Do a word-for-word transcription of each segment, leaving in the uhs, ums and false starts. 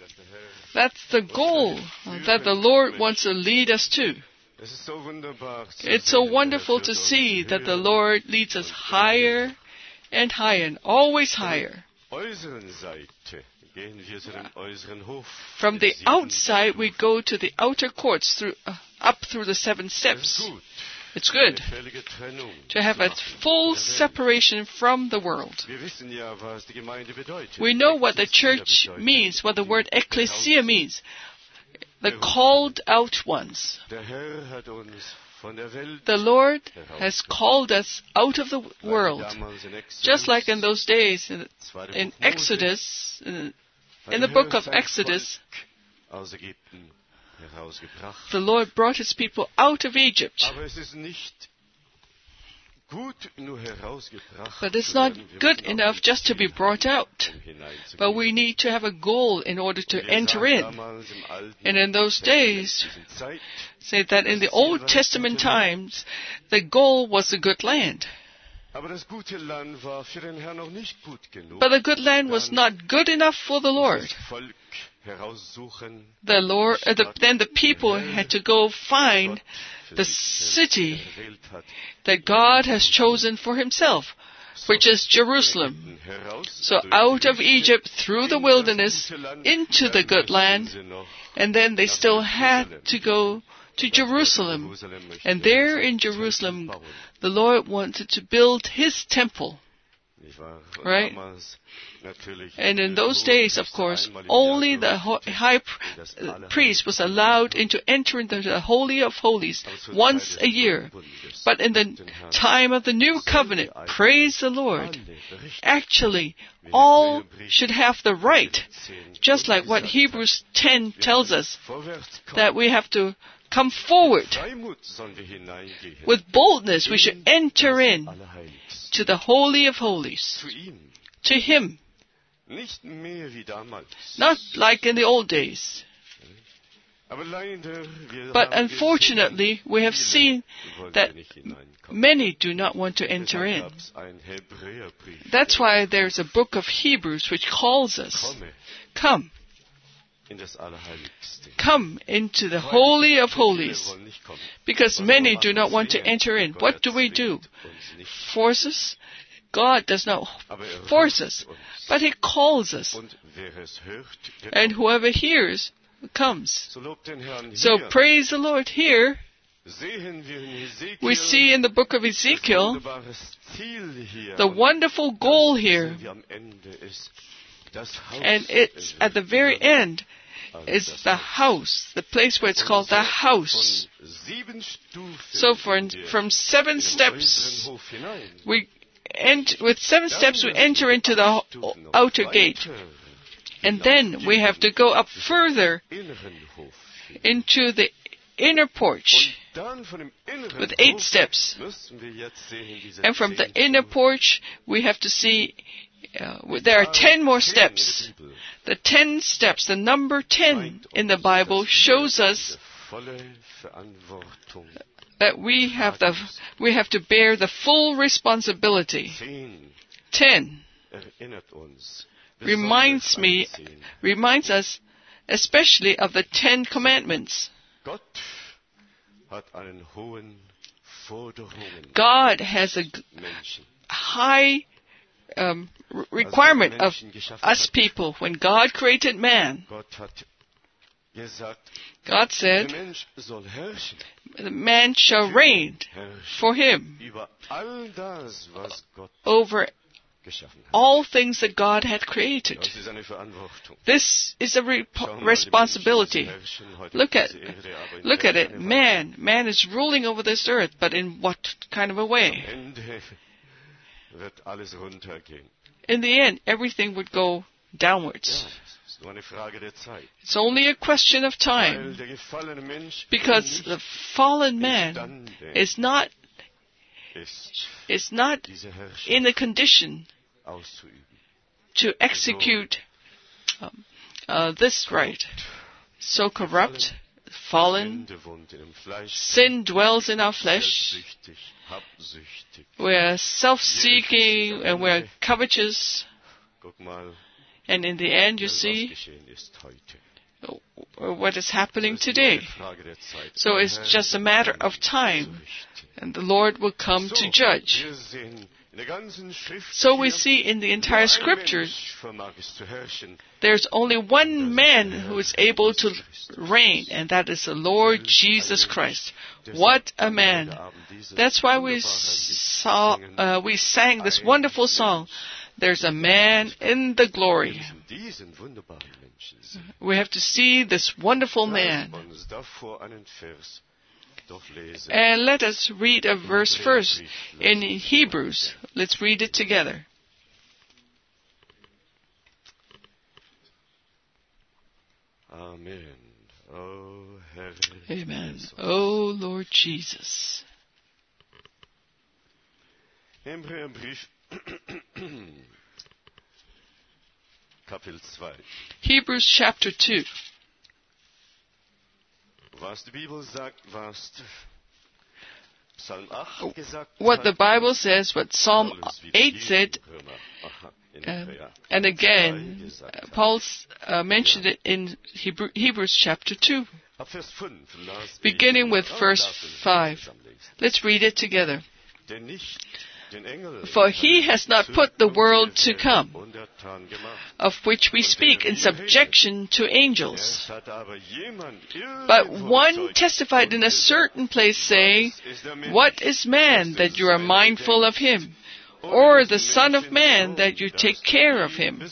That's the goal that the Lord wants to lead us to. It's so wonderful to see that the Lord leads us higher and higher, and always higher. From the outside, we go to the outer courts, through, uh, up through the seven steps. It's good to have a full separation from the world. We know what the church means, what the word ecclesia means. The called out ones. The Lord has called us out of the world. Just like in those days, in, in Exodus, in, in the book of Exodus, the Lord brought His people out of Egypt. But it's not good enough just to be brought out. But we need to have a goal in order to enter in. And in those days, say that in the Old Testament times, the goal was the good land. But the good land was not good enough for the Lord. The Lord, uh, the, then the people had to go find the city that God has chosen for Himself, which is Jerusalem. So out of Egypt, through the wilderness, into the good land, and then they still had to go to Jerusalem. And there in Jerusalem, the Lord wanted to build His temple. Right? And in those days, of course, only the high priest was allowed into enter into the Holy of Holies once a year. But in the time of the New Covenant, praise the Lord, actually, all should have the right, just like what Hebrews ten tells us, that we have to come forward. With boldness, we should enter in to the Holy of Holies, to Him. Not like in the old days. But unfortunately, we have seen that many do not want to enter in. That's why there's a book of Hebrews which calls us, come. Come into the Holy of Holies. Because many do not want to enter in. What do we do? Force us? God does not force us, but He calls us. And whoever hears comes. So praise the Lord. Here we see in the book of Ezekiel the wonderful goal here. And it's at the very end is the house, the place where it's called the house. So for, from seven steps, we ent- with seven steps we enter into the outer gate. And then we have to go up further into the inner porch with eight steps. And from the inner porch we have to see Uh, there are ten more steps. The ten steps, the number ten in the Bible shows us that we have the we have to bear the full responsibility. Ten reminds me, reminds us especially of the Ten Commandments. God has a high Um, requirement of us people. When God created man, God said, the man shall reign for Him over all things that God had created. This is a re- responsibility. Look at, look at it. Man, man is ruling over this earth, but in what kind of a way? In the end, everything would go downwards. It's only a question of time, because the fallen man is not is not in a condition to execute um, uh, this right. So corrupt, fallen, sin dwells in our flesh. We're self-seeking and we're covetous. And in the end, you see what is happening today. So it's just a matter of time, and the Lord will come to judge. So we see in the entire Scripture, there's only one man who is able to reign, and that is the Lord Jesus Christ. What a man! That's why we saw, uh, we sang this wonderful song, "There's a man in the glory." We have to see this wonderful man. And let us read a verse first in Hebrews. Let's read it together. Amen. Oh, Herr Amen. Oh, Lord Jesus. Hebräerbrief, Kapitel zwei. Hebrews chapter two. Was die Bibel sagt, was Psalm acht gesagt What the hat, Bible says, what Psalm Paulus eight wieder said, Römer, aha, in uh, Hebräer and again, zwei gesagt uh, hat. Paul uh, mentioned it in Hebrew, Hebrews chapter two, Ab Vers fünf las ich, beginning with oh, verse lass uns five. zusammen lesen. Let's read it together. Denn nicht den Engel For he has not put the world to come, untertan gemacht. of which we speak, in subjection to angels. Es hat aber jemand But irgendwo one bezeugt testified in a certain place, saying, "What is man that you are mindful of him? Or the Son of Man that you take care of him?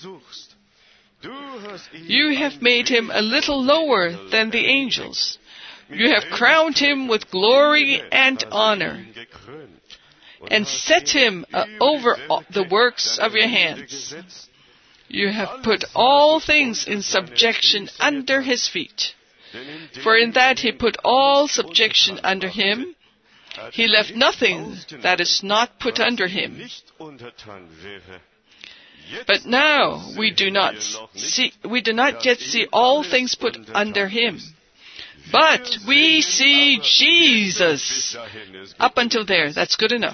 You have made him a little lower than the angels. You have crowned him with glory and honor, and set him uh, over all the works of your hands. You have put all things in subjection under his feet. For in that he put all subjection under him, he left nothing that is not put under him. But now we do not see, we do not yet see all things put under him. But we see Jesus." Up until there, that's good enough.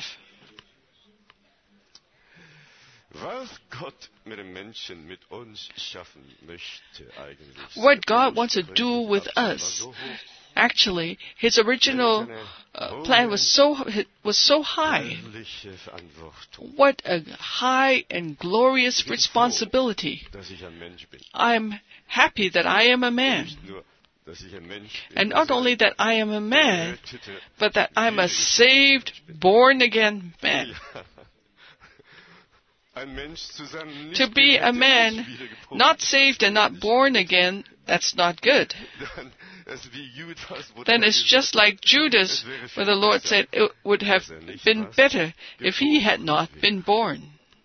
What God wants to do with us, actually, His original uh, plan was so was so high. What a high and glorious responsibility! I'm happy that I am a man. And not only that I am a man, but that I'm a saved, born-again man. To be a man, not saved and not born again, that's not good. Then it's just like Judas, where the Lord said it would have been better if he had not been born.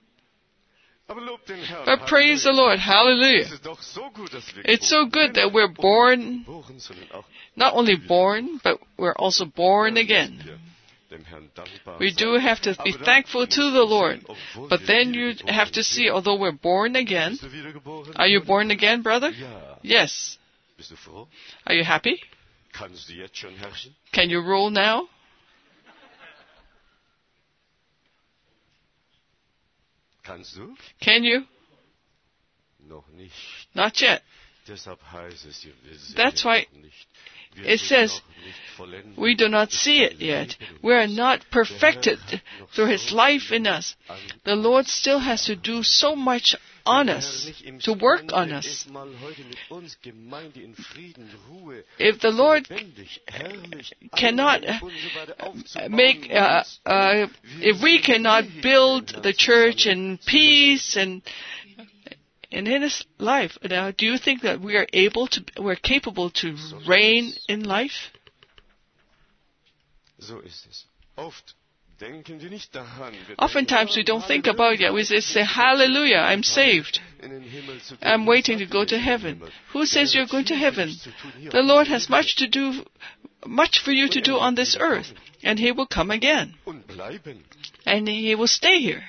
But praise the Lord, hallelujah. It's so good that we're born, not only born, but we're also born again. We do have to be thankful to the Lord. But then you have to see, although we're born again, are you born again, brother? Yes. Are you happy? Can you rule now? Can you? Not yet. That's why it says we do not see it yet. We are not perfected through His life in us. The Lord still has to do so much on us, to work on us. If the Lord cannot make, uh, uh, if we cannot build the church in peace and And in His life, now, do you think that we are able to, we're capable to reign in life? Oftentimes we don't think about it. We just say, "Hallelujah, I'm saved. I'm waiting to go to heaven." Who says you're going to heaven? The Lord has much to do, much for you to do on this earth, and He will come again, and He will stay here.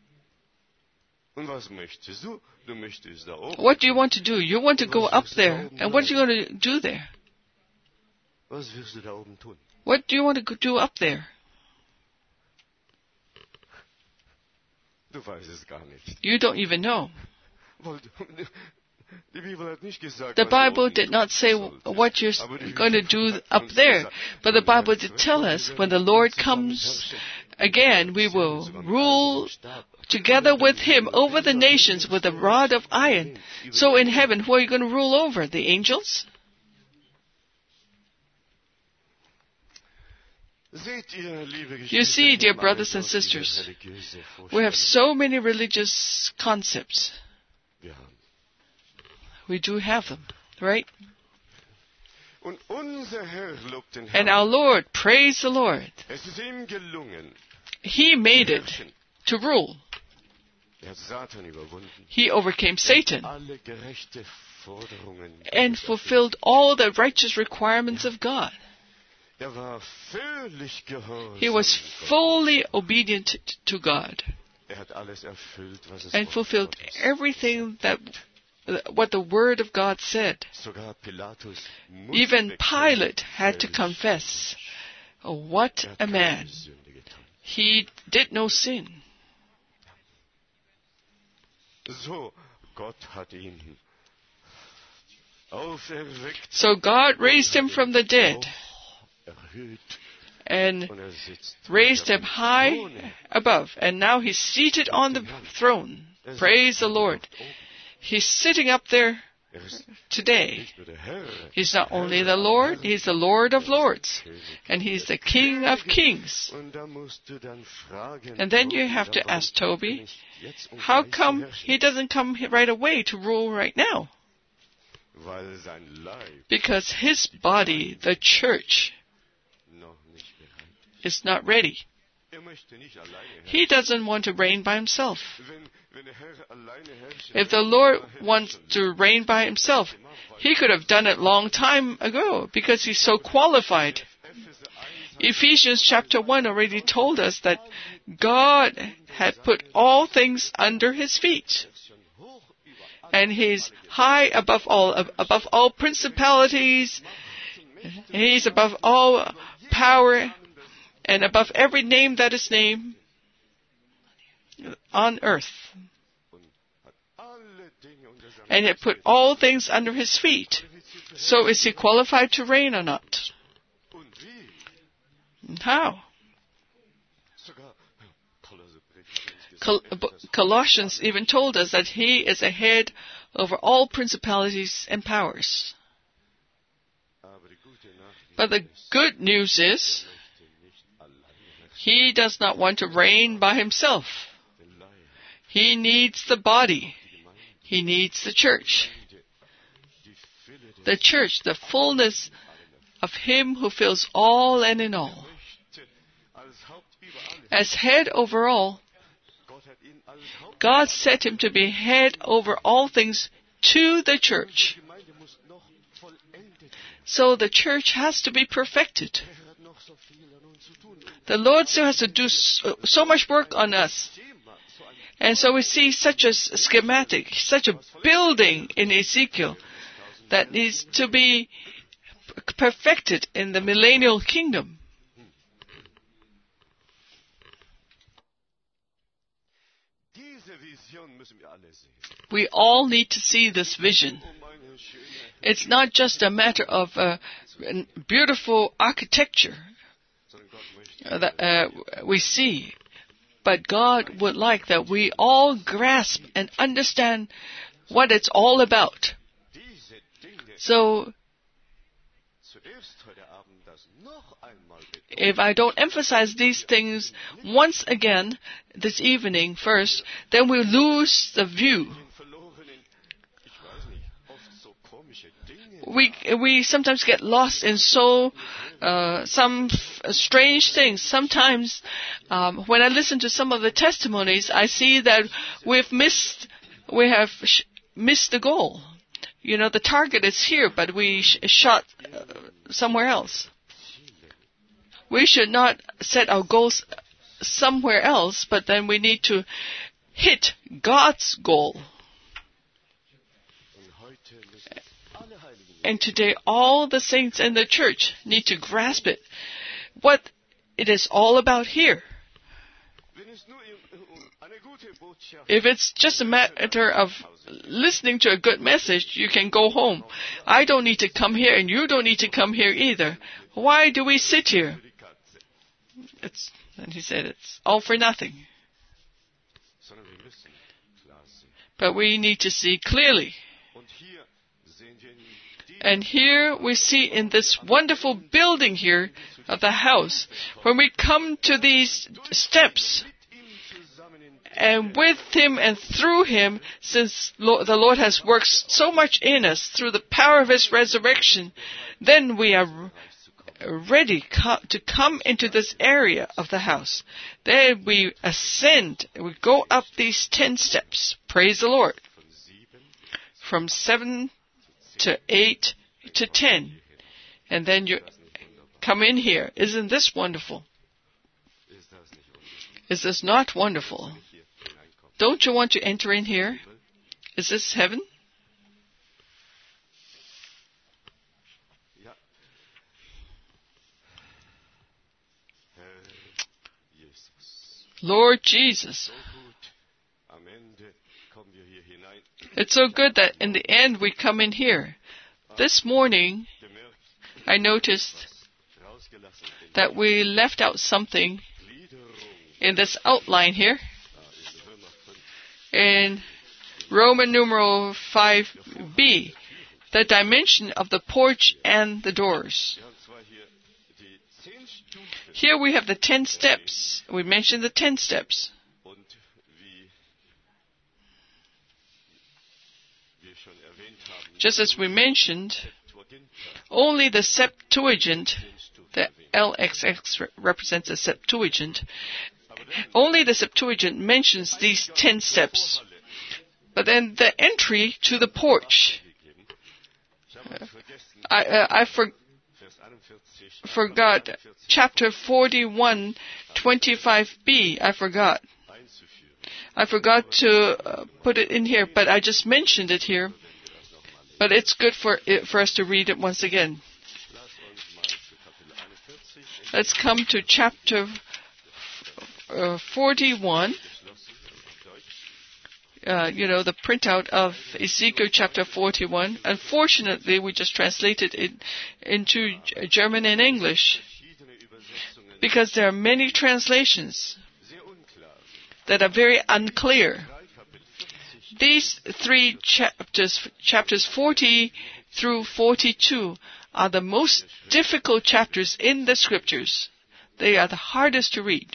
What do you want to do? You want to go up there. And what are you going to do there? What do you want to do up there? You don't even know. The Bible did not say what you're going to do up there, but the Bible did tell us when the Lord comes again, we will rule together with Him over the nations with a rod of iron. So in heaven, who are you going to rule over? The angels? You see, dear brothers and sisters, we have so many religious concepts. We do have them, right? And our Lord, praise the Lord, He made it to rule. He overcame Satan and fulfilled all the righteous requirements of God. He was fully obedient to God and fulfilled everything that what the Word of God said. Even Pilate had to confess, oh, what a man. He did no sin. So God raised Him from the dead and raised Him high above. And now He's seated on the throne. Praise the Lord. He's sitting up there today. He's not only the Lord, He's the Lord of lords. And He's the King of kings. And then you have to ask Toby, how come He doesn't come right away to rule right now? Because His body, the church, is not ready. He doesn't want to reign by Himself. If the Lord wants to reign by Himself, He could have done it long time ago because He's so qualified. Ephesians chapter one already told us that God had put all things under His feet. And He's high above all, above all principalities. He's above all power and above every name that is named on earth. And He put all things under His feet. So is He qualified to reign or not? How? Col- Colossians even told us that He is a head over all principalities and powers. But the good news is, He does not want to reign by Himself. He needs the body. He needs the church. The church, the fullness of Him who fills all and in all. As head over all, God set Him to be head over all things to the church. So the church has to be perfected. The Lord still has to do so, so much work on us. And so we see such a schematic, such a building in Ezekiel that needs to be perfected in the millennial kingdom. We all need to see this vision. It's not just a matter of uh, beautiful architecture that uh, we see, but God would like that we all grasp and understand what it's all about. So, if I don't emphasize these things once again this evening first, then we lose the view. We we sometimes get lost in so uh, some f- strange things. Sometimes, um, when I listen to some of the testimonies, I see that we've missed, we have sh- missed the goal. You know, the target is here, but we sh- shot uh, somewhere else. We should not set our goals somewhere else, but then we need to hit God's goal. And today, all the saints in the church need to grasp it, what it is all about here. If it's just a matter of listening to a good message, you can go home. I don't need to come here, and you don't need to come here either. Why do we sit here? It's, and he said it's all for nothing. But we need to see clearly. And here we see in this wonderful building here of the house, when we come to these steps, and with Him and through Him, since the Lord has worked so much in us through the power of His resurrection, then we are ready to come into this area of the house. Then we ascend, we go up these ten steps. Praise the Lord. From seven to eight to ten. And then you come in here. Isn't this wonderful? Is this not wonderful? Don't you want to enter in here? Is this heaven? Lord Jesus. It's so good that in the end we come in here. This morning, I noticed that we left out something in this outline here. In Roman numeral five b, the dimension of the porch and the doors. Here we have the ten steps. We mentioned the ten steps. Just as we mentioned, only the Septuagint, the L X X represents the Septuagint, only the Septuagint mentions these ten steps. But then the entry to the porch, uh, I, uh, I for, forgot, chapter forty-one, twenty-five b, I forgot. I forgot to uh, put it in here, but I just mentioned it here. But it's good for it, for us to read it once again. Let's come to chapter uh, forty-one. Uh, you know, the printout of Ezekiel chapter forty-one. Unfortunately, we just translated it into German and English, because there are many translations that are very unclear. These three chapters, chapters forty through forty-two, are the most difficult chapters in the Scriptures. They are the hardest to read.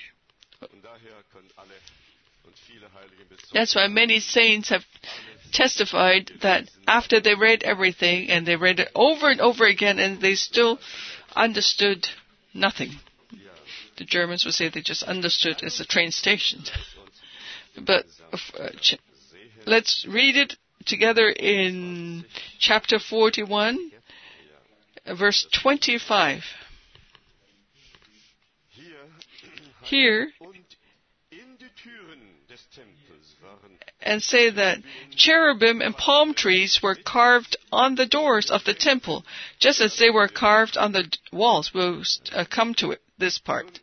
That's why many saints have testified that after they read everything, and they read it over and over again, and they still understood nothing. The Germans would say they just understood as a train station. But uh, ch- let's read it together in chapter forty-one, verse twenty-five. Here, and say that cherubim and palm trees were carved on the doors of the temple, just as they were carved on the walls. We'll uh, come to it, this part.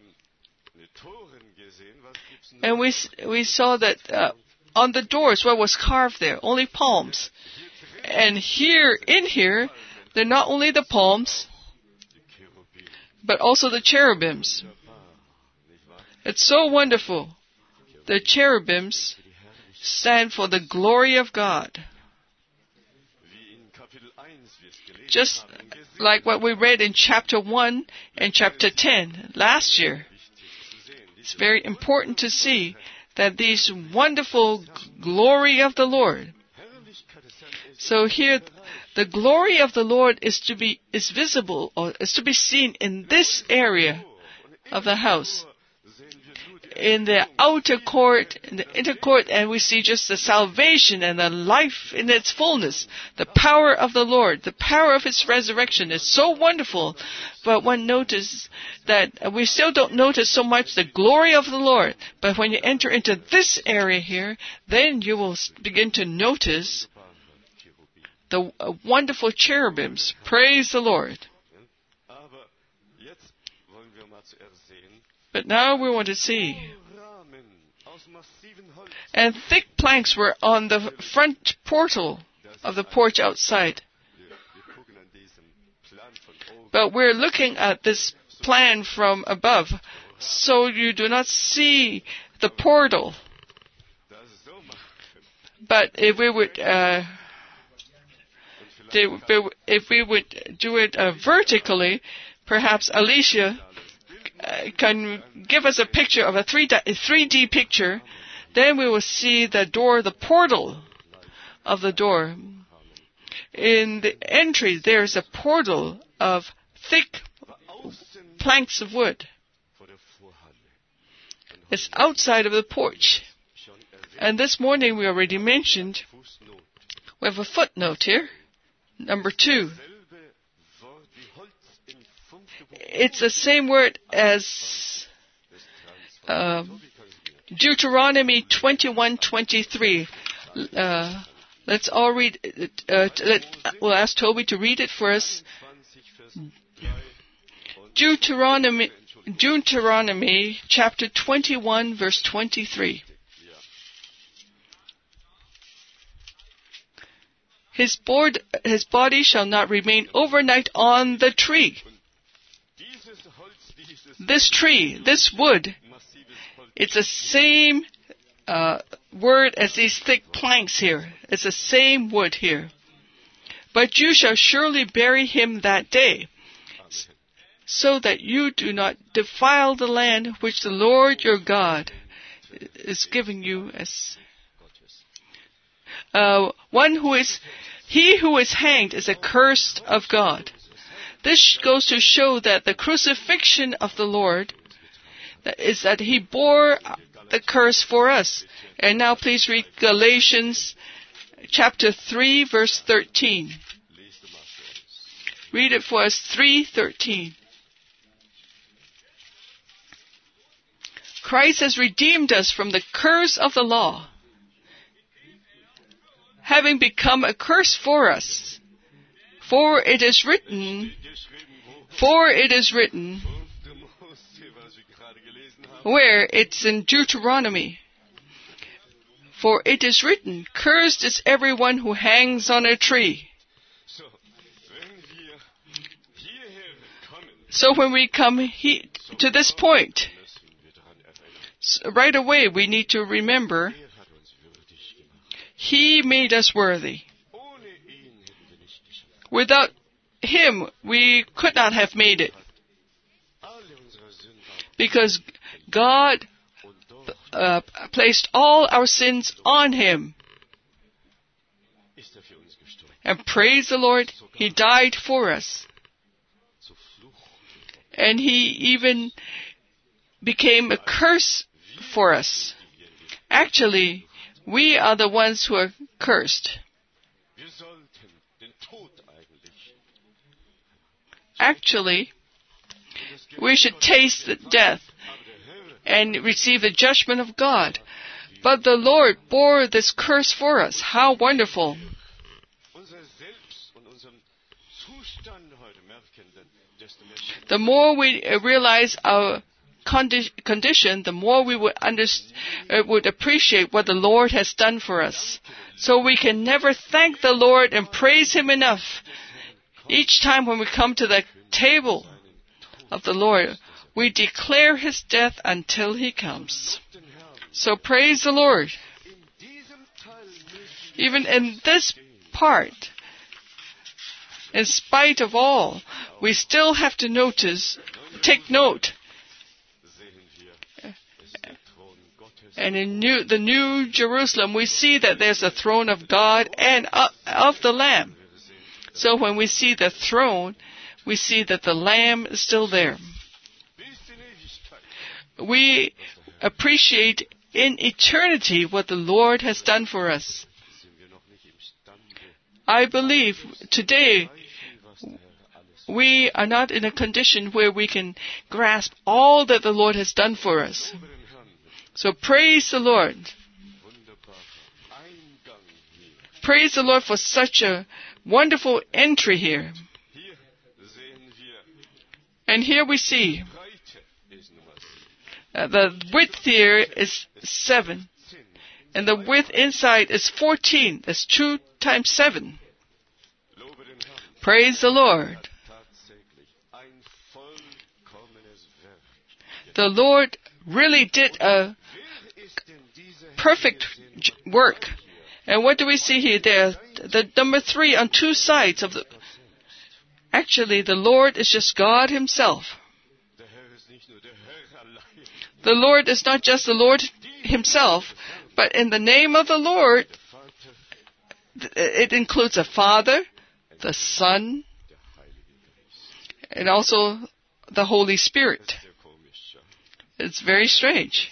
And we we saw that uh, on the doors, what was carved there? Only palms. And here, in here, they're not only the palms, but also the cherubims. It's so wonderful. The cherubims stand for the glory of God. Just like what we read in chapter one and chapter ten last year. It's very important to see that these wonderful glory of the Lord. So here, the glory of the Lord is to be is visible, or is to be seen in this area of the house. In the outer court, in the inner court, and we see just the salvation and the life in its fullness. The power of the Lord, the power of His resurrection is so wonderful. But one notices that we still don't notice so much the glory of the Lord. But when you enter into this area here, then you will begin to notice the wonderful cherubims. Praise the Lord. But now we want to see And thick planks were on the front portal of the porch outside. But we're looking at this plan from above, so you do not see the portal. But if we would, uh, if we would do it uh, vertically, perhaps Alicia uh, can give us a picture of a three D picture. Then we will see the door, the portal of the door. In the entry, there's a portal of thick planks of wood. It's outside of the porch. And this morning we already mentioned, we have a footnote here, number two. It's the same word as uh, Deuteronomy twenty-one twenty-three. Uh, let's all read. Uh, let, we'll ask Toby to read it for us. Deuteronomy, Deuteronomy chapter twenty-one, verse twenty-three. His, board, his body shall not remain overnight on the tree. This tree, this wood, it's the same uh, word as these thick planks here. It's the same wood here. But you shall surely bury him that day, so that you do not defile the land which the Lord your God is giving you as uh, one who is, he who is hanged is accursed of God. This goes to show that the crucifixion of the Lord is that he bore the curse for us. And now please read Galatians chapter three, verse thirteen. Read it for us, three thirteen. Christ has redeemed us from the curse of the law, having become a curse for us. For it is written, for it is written, where it's in Deuteronomy. For it is written, cursed is everyone who hangs on a tree. So when we come he, to this point, right away we need to remember, he made us worthy. Without him, we could not have made it. Because God uh, placed all our sins on him. And praise the Lord, he died for us. And he even became a curse for us. Actually, we are the ones who are cursed. Actually, we should taste the death and receive the judgment of God. But the Lord bore this curse for us. How wonderful. The more we realize our condi- condition, the more we would, underst- uh, would appreciate what the Lord has done for us. So we can never thank the Lord and praise him enough. Each time when we come to the table of the Lord, we declare his death until he comes. So praise the Lord. Even in this part, in spite of all, we still have to notice, take note. And in new, the New Jerusalem, we see that there's a throne of God and of the Lamb. So when we see the throne, we see that the Lamb is still there. We appreciate in eternity what the Lord has done for us. I believe today we are not in a condition where we can grasp all that the Lord has done for us. So praise the Lord. Praise the Lord for such a wonderful entry here. And here we see Uh, the width here is seven. And the width inside is fourteen. That's two times seven. Praise the Lord. The Lord really did a perfect work. And what do we see here? There, the number three on two sides of the... Actually, the Lord is just God Himself. The Lord is not just the Lord Himself, but in the name of the Lord, it includes the Father, the Son, and also the Holy Spirit. It's very strange.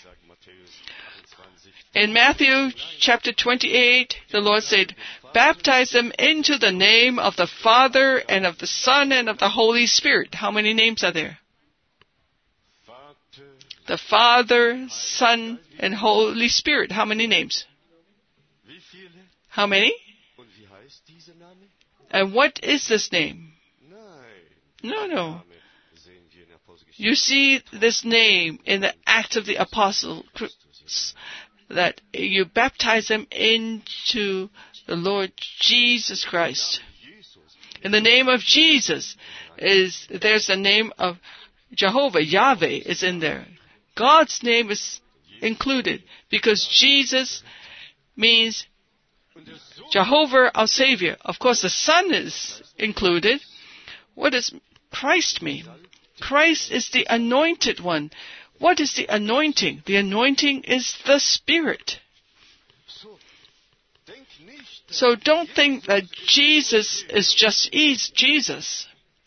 In Matthew chapter twenty-eight, the Lord said, baptize them into the name of the Father and of the Son and of the Holy Spirit. How many names are there? The Father, Son, and Holy Spirit. How many names? How many? And what is this name? No, no. You see this name in the Acts of the Apostles, that you baptize them into the Lord Jesus Christ. In the name of Jesus, is there's the name of Jehovah, Yahweh is in there. God's name is included because Jesus means Jehovah, our Savior. Of course, the Son is included. What does Christ mean? Christ is the anointed one. What is the anointing? The anointing is the Spirit. So don't think that Jesus is just Jesus.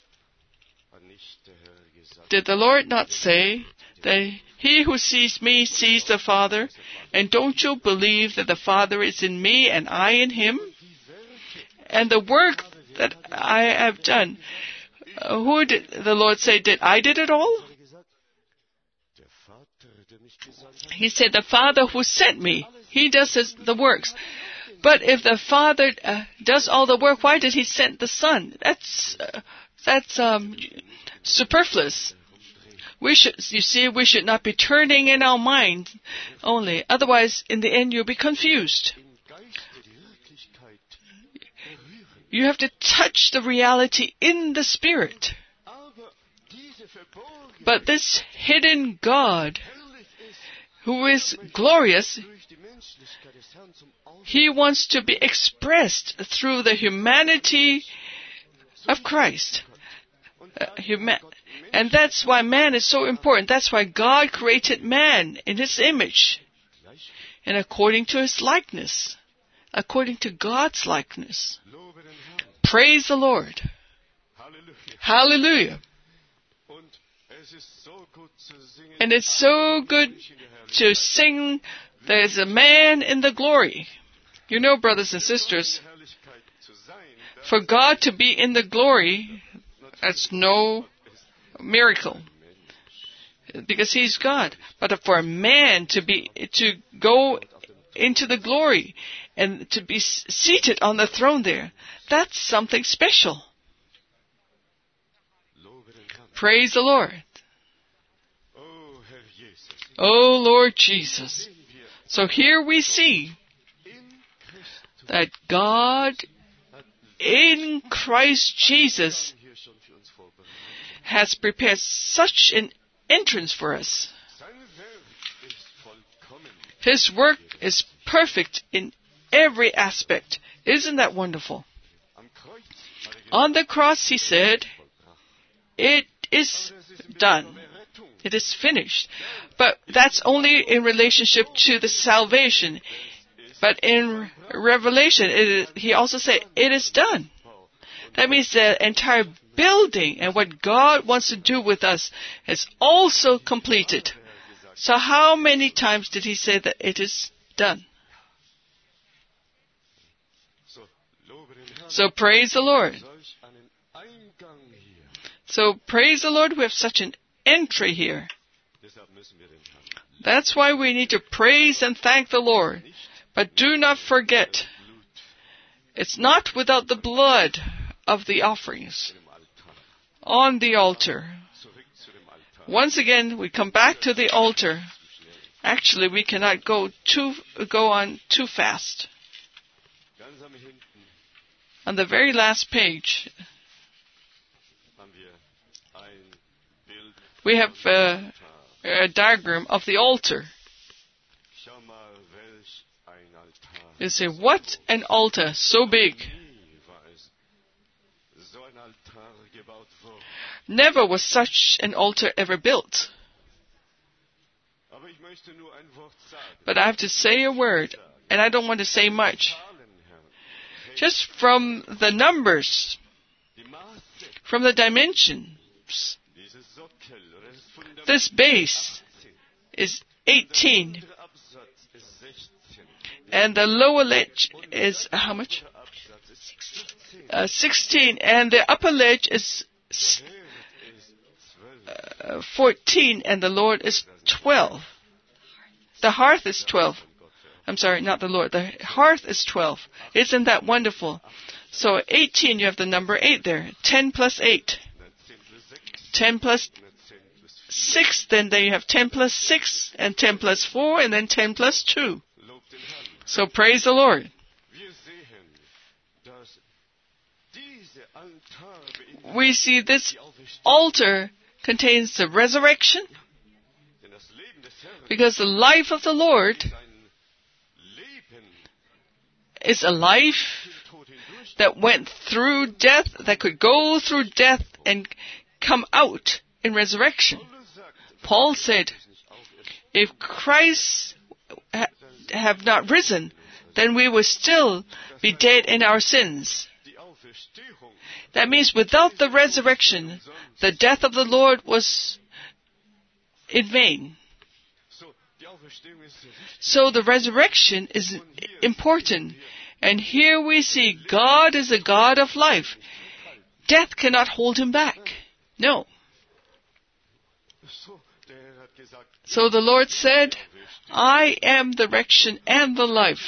Did the Lord not say that he who sees me sees the Father? And don't you believe that the Father is in me and I in him? And the work that I have done, uh, who did the Lord say, did I did it all? He said, the Father who sent me, he does his, the works. But if the Father uh, does all the work, why did he send the Son? That's uh, that's um, superfluous. We should, you see, we should not be turning in our mind only. Otherwise, in the end, you'll be confused. You have to touch the reality in the Spirit. But this hidden God, who is glorious, he wants to be expressed through the humanity of Christ. Uh, huma- and that's why man is so important. That's why God created man in his image and according to his likeness, according to God's likeness. Praise the Lord. Hallelujah. And it's so good to sing, there's a man in the glory. You know, brothers and sisters, for God to be in the glory, that's no miracle, because he's God. But for a man to be, to go into the glory and to be seated on the throne there, that's something special. Praise the Lord. Oh, Lord Jesus. So here we see that God in Christ Jesus has prepared such an entrance for us. His work is perfect in every aspect. Isn't that wonderful? On the cross, he said, it is done. It is finished. But that's only in relationship to the salvation. But in Revelation, it is, he also said, it is done. That means the entire building and what God wants to do with us is also completed. So how many times did he say that it is done? So praise the Lord. So praise the Lord, we have such an entry here. That's why we need to praise and thank the Lord. But do not forget, it's not without the blood of the offerings on the altar. Once again, we come back to the altar. Actually, we cannot go too go on too fast. On the very last page, we have uh, a diagram of the altar. You say, what an altar, so big. Never was such an altar ever built. But I have to say a word, and I don't want to say much. Just from the numbers, from the dimensions, this base is eighteen. And the lower ledge is how much? Uh, sixteen. And the upper ledge is uh, fourteen. And the Lord is twelve. The hearth is twelve. I'm sorry, not the Lord. The hearth is twelve. Isn't that wonderful? So eighteen, you have the number eight there. ten plus eight. ten plus six, then there you have ten plus six, and ten plus four, and then ten plus two. So praise the Lord. We see this altar contains the resurrection, because the life of the Lord is a life that went through death, that could go through death and come out in resurrection. Paul said, if Christ ha- have not risen, then we will still be dead in our sins. That means without the resurrection, the death of the Lord was in vain. So the resurrection is important. And here we see God is a God of life. Death cannot hold him back. No. So the Lord said, I am the resurrection and the life.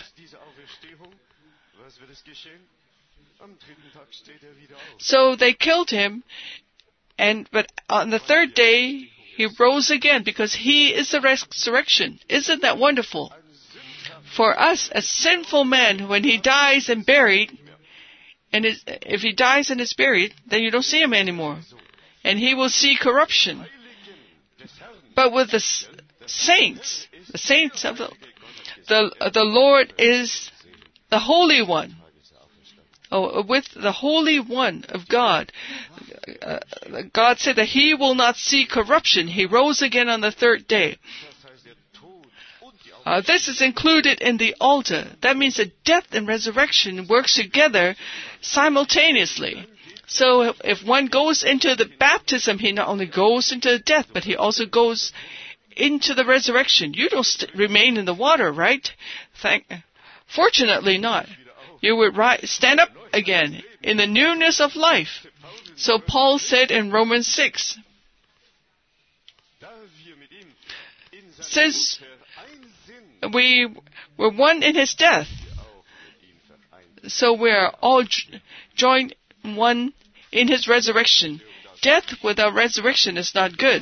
So they killed him, and but on the third day he rose again, because he is the resurrection. Isn't that wonderful? For us, a sinful man, when he dies and buried, and is, if he dies and is buried, then you don't see him anymore. And he will see corruption. But with the saints, the saints of the, the, the Lord is the Holy One. Oh, with the Holy One of God. Uh, God said that he will not see corruption. He rose again on the third day. Uh, this is included in the altar. That means that death and resurrection works together simultaneously. So if, if one goes into the baptism, he not only goes into death, but he also goes into the resurrection. You don't st- remain in the water, right? Thank, fortunately not. You would rise, stand up again in the newness of life. So Paul said in Romans six, since we were one in his death, so we are all j- joined one in his resurrection. Death without resurrection is not good.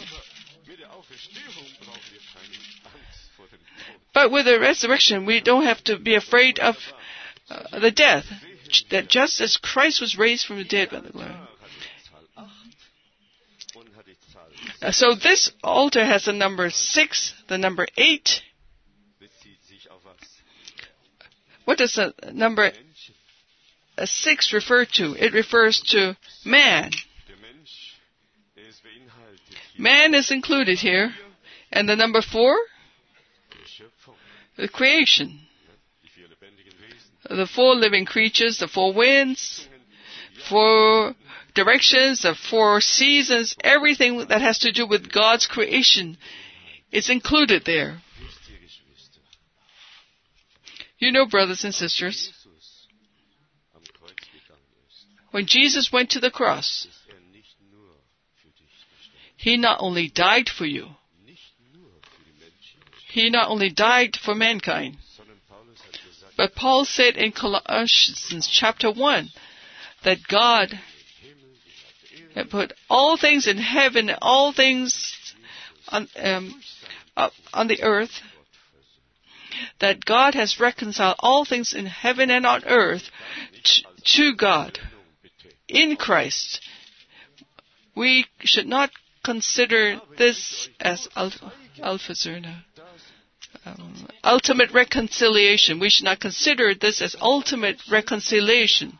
But with the resurrection, we don't have to be afraid of uh, the death. That just as Christ was raised from the dead by the Lord. Uh, so this altar has the number six, the number eight. What does the number uh, six refer to? It refers to man. Man is included here. And the number four? The creation. The four living creatures, the four winds, four directions, the four seasons, everything that has to do with God's creation is included there. You know, brothers and sisters, when Jesus went to the cross, he not only died for you, he not only died for mankind, but Paul said in Colossians chapter one that God had put all things in heaven, all things on, um, uh, on the earth, that God has reconciled all things in heaven and on earth t- to God in Christ. We should not consider this as Alpha, Alpha Zerna. Um, ultimate reconciliation. We should not consider this as ultimate reconciliation.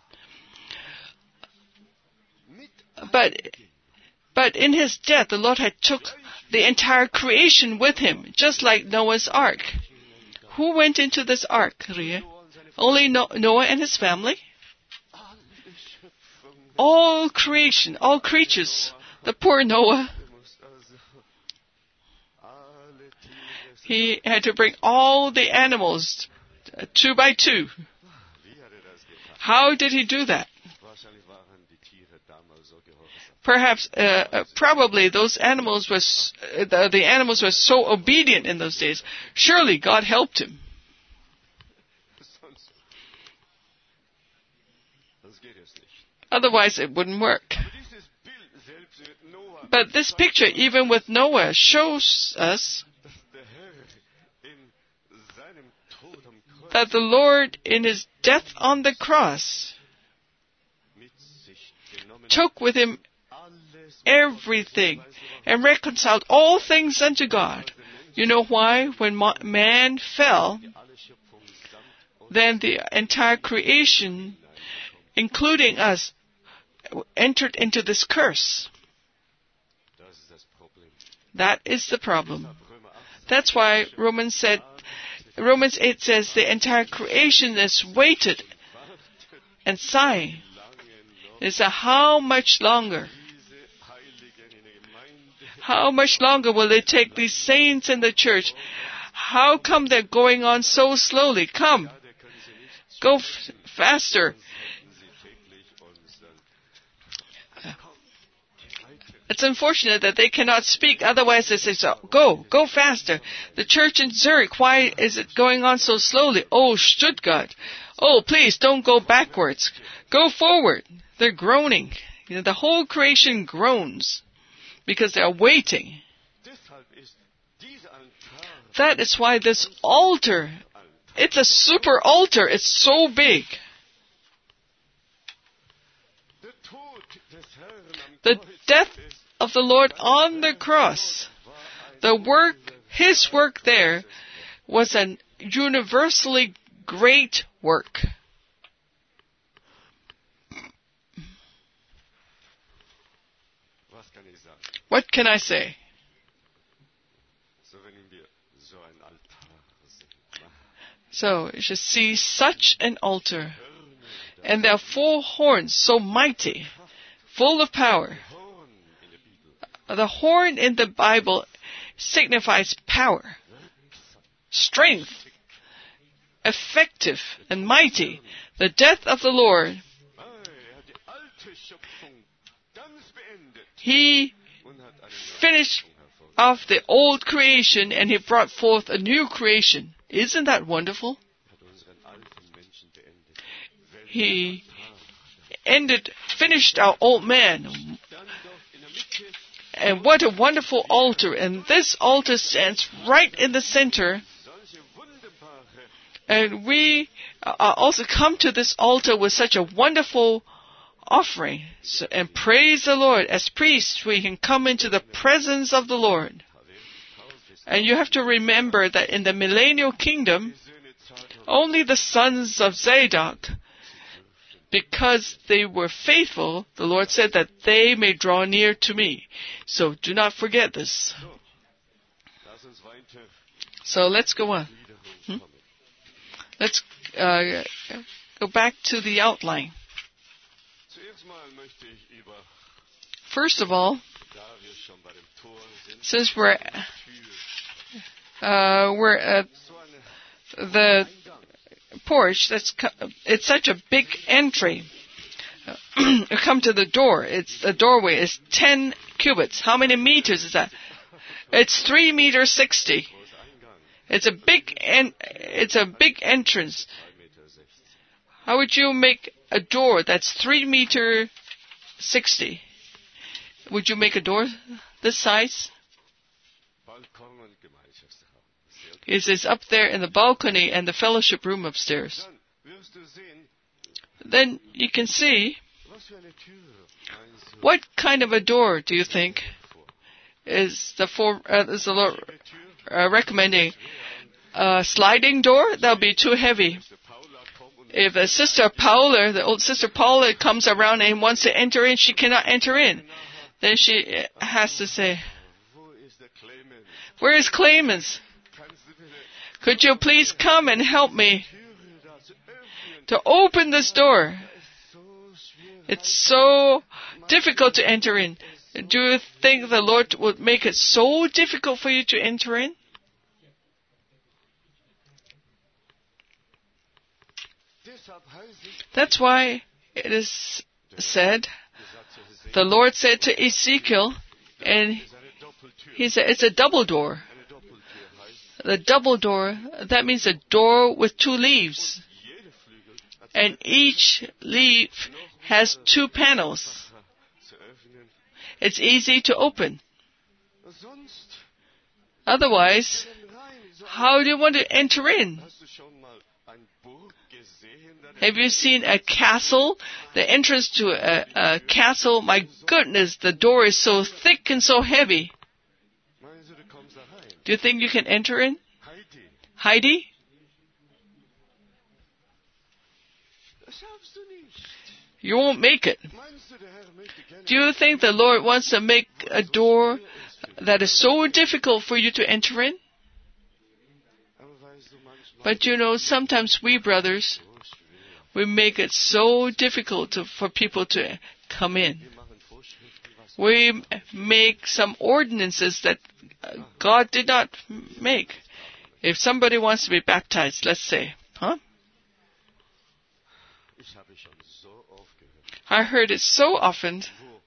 But, but in his death, the Lord had took the entire creation with him, just like Noah's ark. Who went into this ark, Rie? Only no- Noah and his family? All creation, all creatures. The poor Noah. He had to bring all the animals, uh, two by two. How did he do that? Perhaps, uh, uh, probably those animals was, uh, the, the animals were so obedient in those days. Surely God helped him. Otherwise it wouldn't work. But this picture, even with Noah, shows us that the Lord, in his death on the cross, took with him everything and reconciled all things unto God. You know why? When man fell, then the entire creation, including us, entered into this curse. That is the problem. That's why Romans said, Romans eight says the entire creation is waited and sighing. It's a how much longer? How much longer will it take these saints in the church? How come they're going on so slowly? Come. Go f- faster. It's unfortunate that they cannot speak. Otherwise they say, so, go, go faster. The church in Zurich, why is it going on so slowly? Oh, Stuttgart. Oh, please don't go backwards. Go forward. They're groaning. You know, the whole creation groans because they're waiting. That is why this altar, it's a super altar. It's so big. The death of the Lord on the cross, the work, his work there, was an universally great work. What can I say? So, you should see such an altar, and there are four horns so mighty, full of power. The horn in the Bible signifies power, strength, effective and mighty. The death of the Lord, he finished off the old creation and he brought forth a new creation. Isn't that wonderful? He ended, finished our old man. And what a wonderful altar. And this altar stands right in the center. And we uh, also come to this altar with such a wonderful offering. So, and praise the Lord. As priests, we can come into the presence of the Lord. And you have to remember that in the millennial kingdom, only the sons of Zadok, because they were faithful, the Lord said that they may draw near to me. So do not forget this. So let's go on. Hmm? Let's uh, go back to the outline. First of all, since we're uh, we're at the porch, that's it's such a big entry. You come to the door. It's the doorway is ten cubits. How many meters is that? It's three meters sixty. It's a big en- It's a big entrance. How would you make a door that's three meter sixty? Would you make a door this size? It is up there in the balcony and the fellowship room upstairs. Then you can see, what kind of a door do you think is the, for, uh, is the Lord uh, recommending? A sliding door? That'll be too heavy. If a Sister Paula, the old Sister Paula, comes around and wants to enter in, she cannot enter in. Then she has to say, where is Clemens? Could you please come and help me to open this door? It's so difficult to enter in. Do you think the Lord would make it so difficult for you to enter in? That's why it is said, the Lord said to Ezekiel, and he said it's a double door. The double door, that means a door with two leaves. And each leaf has two panels. It's easy to open. Otherwise, how do you want to enter in? Have you seen a castle? The entrance to a, a castle, my goodness, the door is so thick and so heavy. Do you think you can enter in? Heidi? You won't make it. Do you think the Lord wants to make a door that is so difficult for you to enter in? But you know, sometimes we brothers, we make it so difficult to, for people to come in. We make some ordinances that God did not make. If somebody wants to be baptized, let's say, huh? I heard it so often.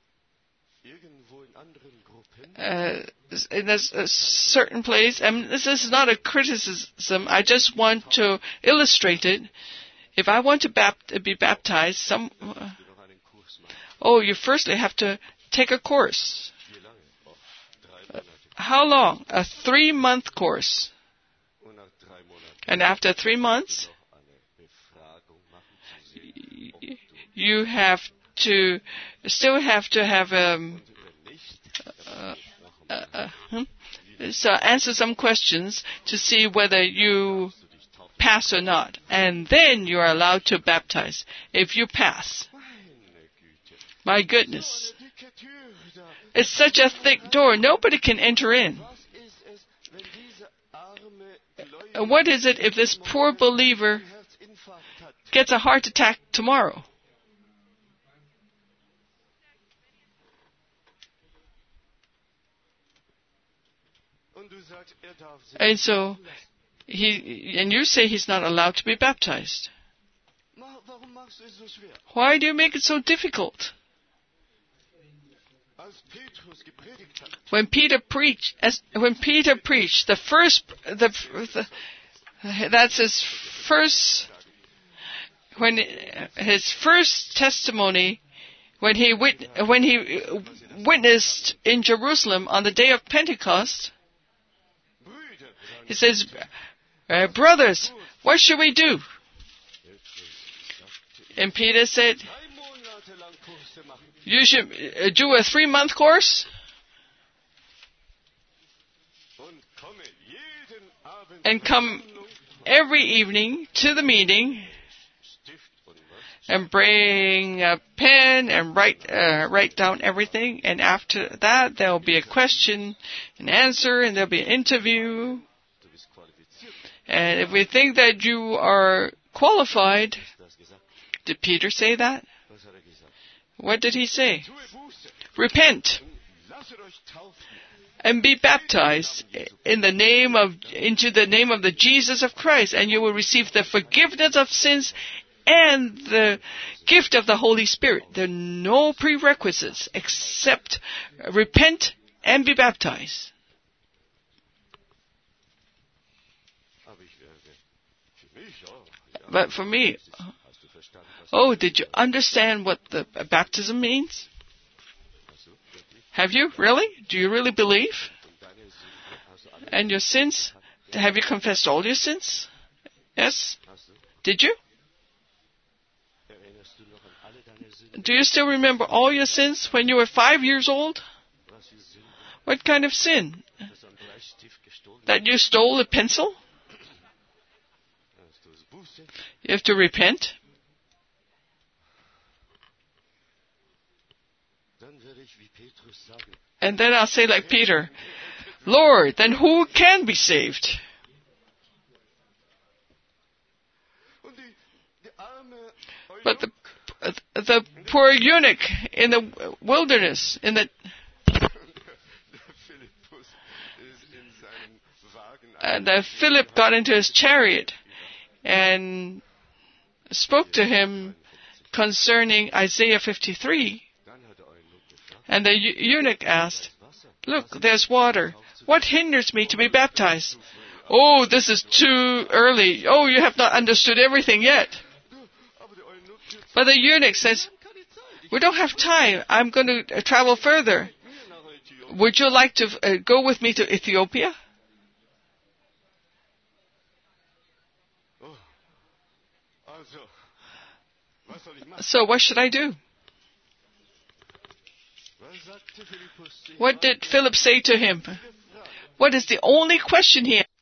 Uh, in a, a certain place, and this is not a criticism, I just want to illustrate it. If I want to bapt- be baptized, some, uh, oh, you firstly have to take a course. Uh, how long? A three-month course. And after three months, you have to, still have to have, um, uh, uh, uh, hmm? so answer some questions to see whether you pass or not. And then you are allowed to baptize. If you pass. My goodness. It's such a thick door. Nobody can enter in. What is it if this poor believer gets a heart attack tomorrow? And so, he, and you say he's not allowed to be baptized. Why do you make it so difficult? When Peter preached, as, when Peter preached, the first, the, the that's his first, when his first testimony, when he wit, when he witnessed in Jerusalem on the day of Pentecost, he says, uh, brothers, what should we do? And Peter said, you should uh, do a three-month course and come every evening to the meeting and bring a pen and write uh, write down everything. And after that, there will be a question and answer, and there will be an interview. And if we think that you are qualified, did Peter say that? What did he say? Repent and be baptized in the name of into the name of the Jesus of Christ, and you will receive the forgiveness of sins and the gift of the Holy Spirit. There are no prerequisites except repent and be baptized. But for me, oh, did you understand what the baptism means? Have you? Really? Do you really believe? And your sins Have you confessed all your sins? Yes? Did you? Do you still remember all your sins when you were five years old? What kind of sin? That you stole a pencil? You have to repent. And then I'll say like Peter, Lord, then who can be saved? But the the poor eunuch in the wilderness, in the and uh, Philip got into his chariot and spoke to him concerning Isaiah fifty-three. And the eunuch asked, look, there's water. What hinders me to be baptized? Oh, this is too early. Oh, you have not understood everything yet. But the eunuch says, we don't have time. I'm going to uh, travel further. Would you like to uh, go with me to Ethiopia? So what should I do? What did Philip say to him? What is the only question he asked?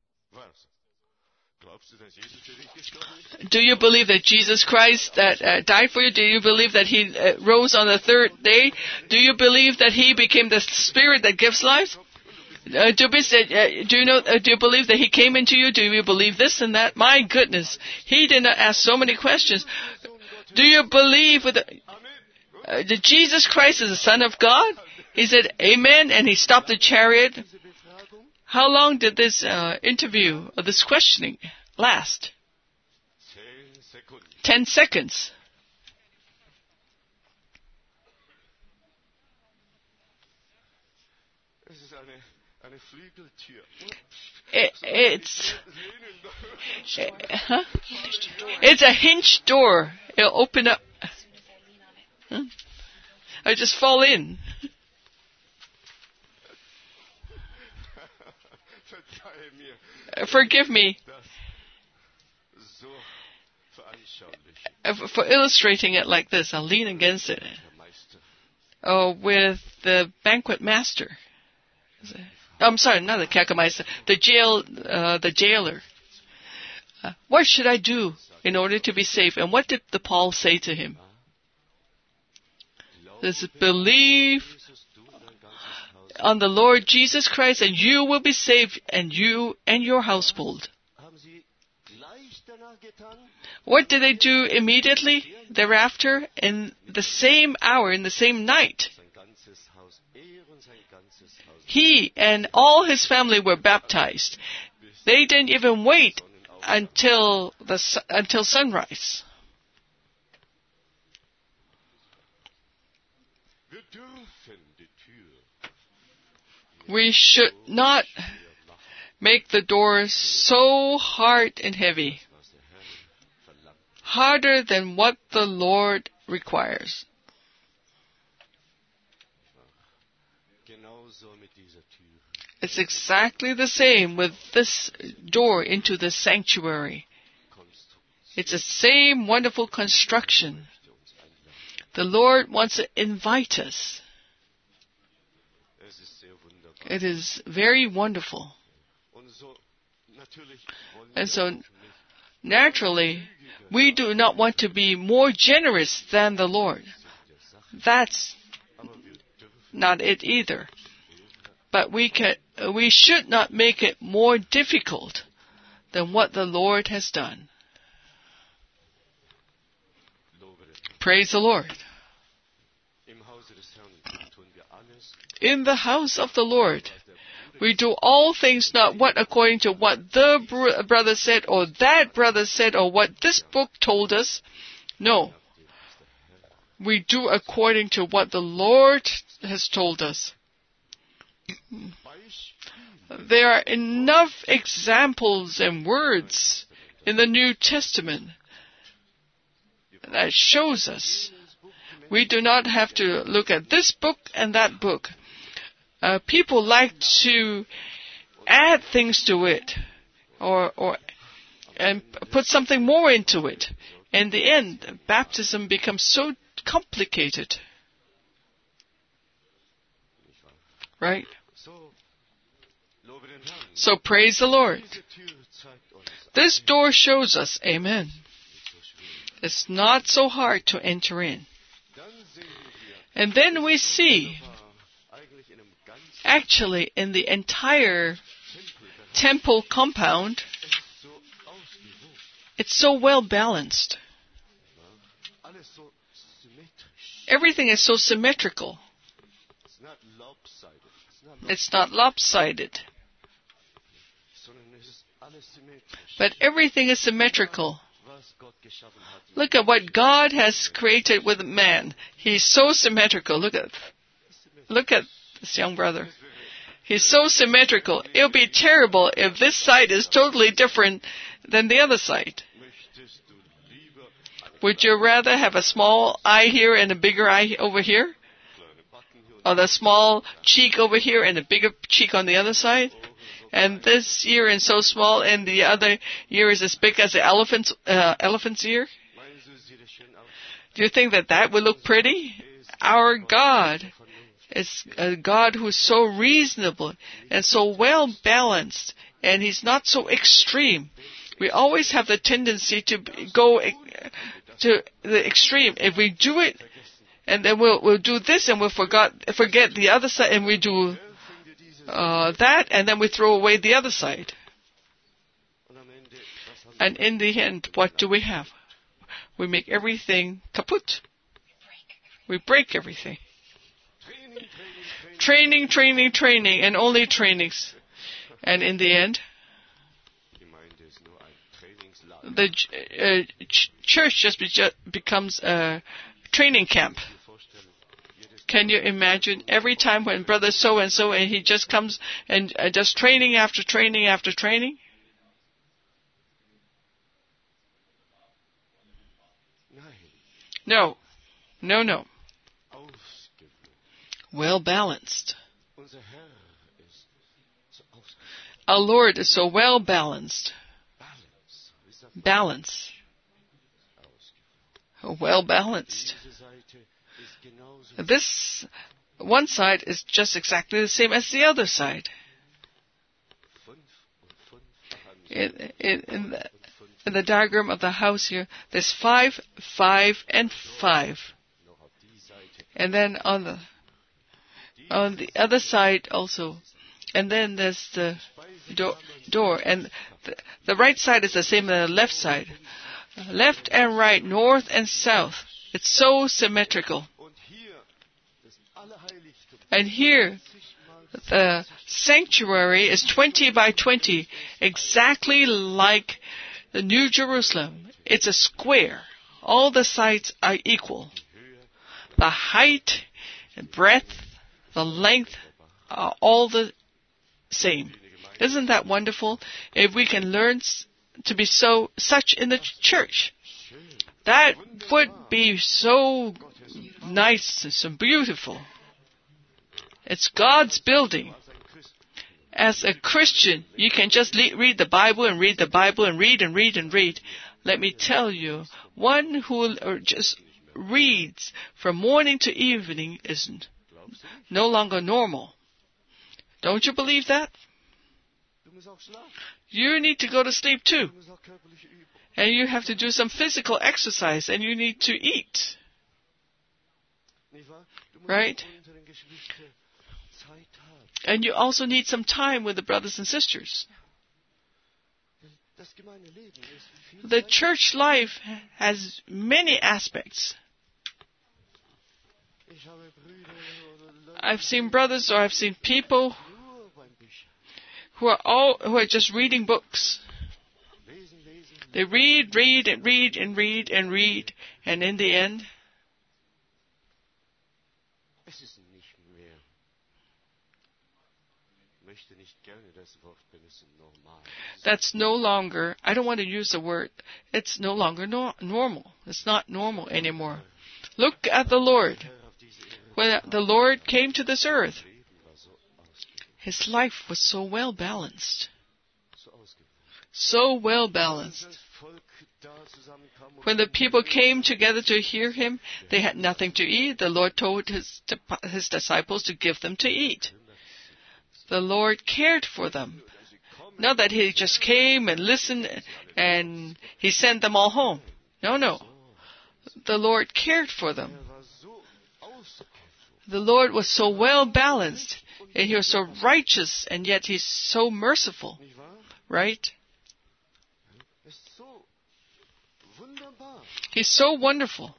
Do you believe that Jesus Christ that uh, died for you? Do you believe that He uh, rose on the third day? Do you believe that He became the Spirit that gives life? Uh, do, be, uh, do you know? Uh, do you believe that He came into you? Do you believe this and that? My goodness, he did not ask so many questions. Do you believe with the, uh, that Jesus Christ is the Son of God? He said, Amen, and he stopped the chariot. How long did this uh, interview or this questioning last? Ten seconds. It, it's it, huh? It's a hinge door. It'll open up. Huh? I just fall in. Forgive me for illustrating it like this. I'll lean against it. Oh, with the banquet master. I'm sorry, not the Kerkermeister. The jail, uh, the jailer. Uh, what should I do in order to be safe? And what did the Paul say to him? This believe on the Lord Jesus Christ, and you will be saved, and you and your household. What did they do immediately thereafter? In the same hour, in the same night, he and all his family were baptized. They didn't even wait until the until sunrise. We should not make the doors so hard and heavy, harder than what the Lord requires. It's exactly the same with this door into the sanctuary. It's the same wonderful construction. The Lord wants to invite us. It is very wonderful. And so, naturally, we do not want to be more generous than the Lord. That's not it either. But we can, we should not make it more difficult than what the Lord has done. Praise the Lord. In the house of the Lord, we do all things not what according to what the br- brother said or that brother said or what this book told us. No. We do according to what the Lord has told us. There are enough examples and words in the New Testament that shows us. We do not have to look at this book and that book. Uh, people like to add things to it, or or and put something more into it. In the end, baptism becomes so complicated. Right? So praise the Lord. This door shows us, amen. It's not so hard to enter in. And then we see, actually, in the entire temple compound, it's so well balanced. Everything is so symmetrical. It's not lopsided. But everything is symmetrical. Look at what God has created with man. He's so symmetrical. Look at, look at this young brother. He's so symmetrical. It would be terrible if this side is totally different than the other side. Would you rather have a small eye here and a bigger eye over here? Or the small cheek over here and a bigger cheek on the other side? And this ear is so small and the other ear is as big as the elephant's, uh, elephant's ear? Do you think that that would look pretty? Our God is a God who's so reasonable and so well balanced, and He's not so extreme. We always have the tendency to go to the extreme. If we do it, and then we'll we'll do this, and we'll forgot forget the other side, and we do uh, that, and then we throw away the other side. And in the end, what do we have? We make everything kaput. We break everything. Training, training, training, and only trainings. And in the end, the uh, ch- church just, be- just becomes a training camp. Can you imagine every time when brother so-and-so and he just comes and uh, does training after training after training? No. No, no. Well balanced. Our Lord is so well balanced. Balance. Well balanced. This one side is just exactly the same as the other side. In, in, in, the, in the diagram of the house here, there's five, five, and five. And then on the on the other side also. And then there's the do- door. And the, the right side is the same as the left side. Left and right, north and south. It's so symmetrical. And here, the sanctuary is twenty by twenty, exactly like the New Jerusalem. It's a square. All the sides are equal. The height, the breadth, the length are all the same. Isn't that wonderful? If we can learn to be so such in the church, that would be so nice and so beautiful. It's God's building. As a Christian, you can just le- read the Bible and read the Bible and read and read and read. Let me tell you, one who just reads from morning to evening is no longer normal. Don't you believe that? You need to go to sleep too. And you have to do some physical exercise, and you need to eat. Right? And you also need some time with the brothers and sisters. The church life has many aspects. I've seen brothers or I've seen people who are all who are just reading books. They read, read, and read, and read, and read, and in the end, that's no longer, I don't want to use the word, it's no longer no, normal. It's not normal anymore. Look at the Lord. When the Lord came to this earth, his life was so well balanced. So well balanced. When the people came together to hear him, they had nothing to eat. The Lord told his, his disciples to give them to eat. The Lord cared for them. Not that he just came and listened and he sent them all home. No, no. The Lord cared for them. The Lord was so well balanced, and he was so righteous, and yet he's so merciful. Right? He's so wonderful.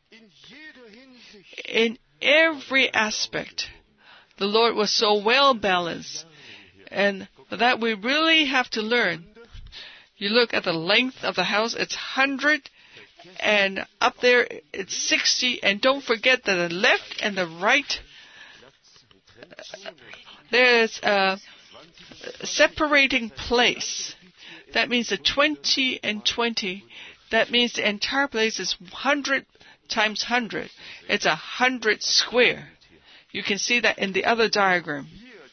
In every aspect, the Lord was so well balanced, and that we really have to learn. You look at the length of the house, it's one hundred, and up there it's sixty, and don't forget that the left and the right, uh, there's a separating place. That means the twenty and twenty. That means the entire place is one hundred times one hundred. It's a one hundred square. You can see that in the other diagram.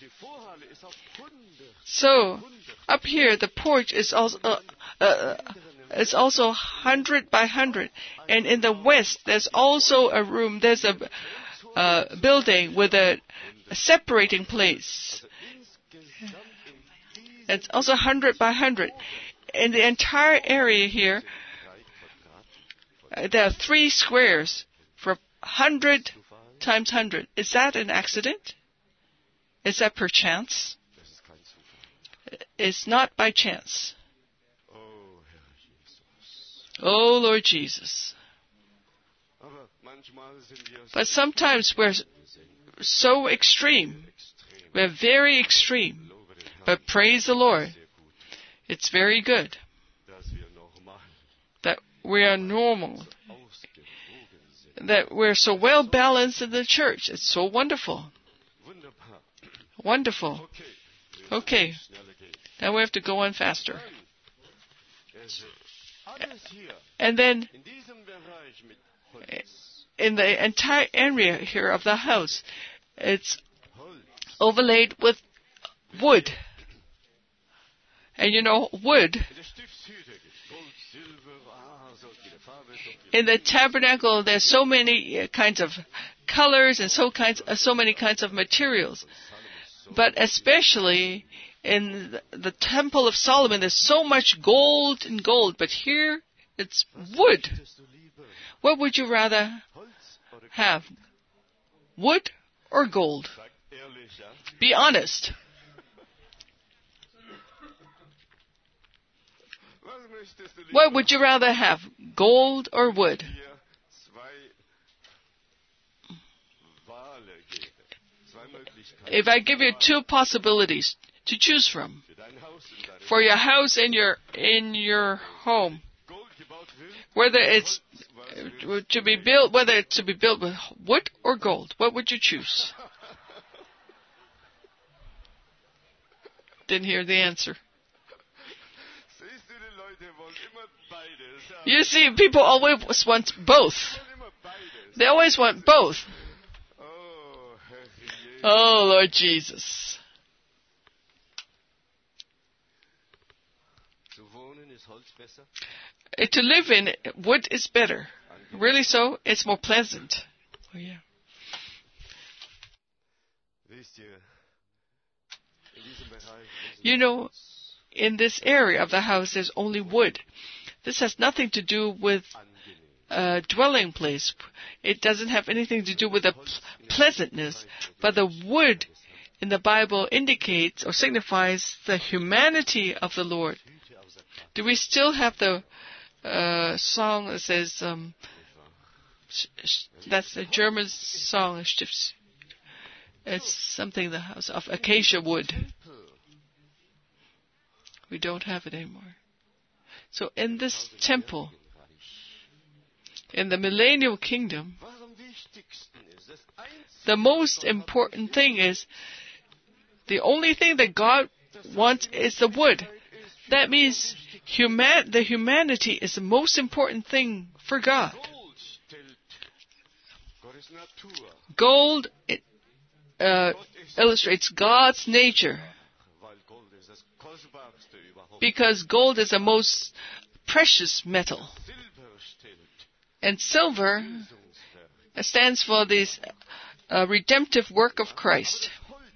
So, up here, the porch is also uh, uh, it's also one hundred by one hundred. And in the west, there's also a room, there's a uh, building with a, a separating place. It's also one hundred by one hundred. In the entire area here, uh, there are three squares for one hundred times one hundred. Is that an accident? Is that perchance? It's not by chance. Oh, Lord Jesus. But sometimes we're so extreme. We're very extreme. But praise the Lord. It's very good that we are normal. That we're so well balanced in the church. It's so wonderful. Wonderful. Okay. Now we have to go on faster. And then, in the entire area here of the house, it's overlaid with wood. And you know, wood, in the tabernacle, there's so many kinds of colors and so kinds, so many kinds of materials. But especially in the Temple of Solomon, there's so much gold and gold. But here, it's wood. What would you rather have? Wood or gold? Be honest. What would you rather have? Gold or wood? If I give you two possibilities to choose from for your house and your in your home, whether it's to be built, whether it's to be built with wood or gold, what would you choose? Didn't hear the answer. You see, people always want both. They always want both. Oh, Lord Jesus. To live in, wood is better. Really so? It's more pleasant. Oh, yeah. You know, in this area of the house, there's only wood. This has nothing to do with a dwelling place. It doesn't have anything to do with the pleasantness. But the wood in the Bible indicates or signifies the humanity of the Lord. Do we still have the uh, song that says, um, that's a German song, it's something the house of acacia wood. We don't have it anymore. So in this temple, in the millennial kingdom, the most important thing is, the only thing that God wants is the wood. That means human, the humanity is the most important thing for God. Gold, it, uh, illustrates God's nature. Because gold is the most precious metal. And silver stands for this uh, redemptive work of Christ.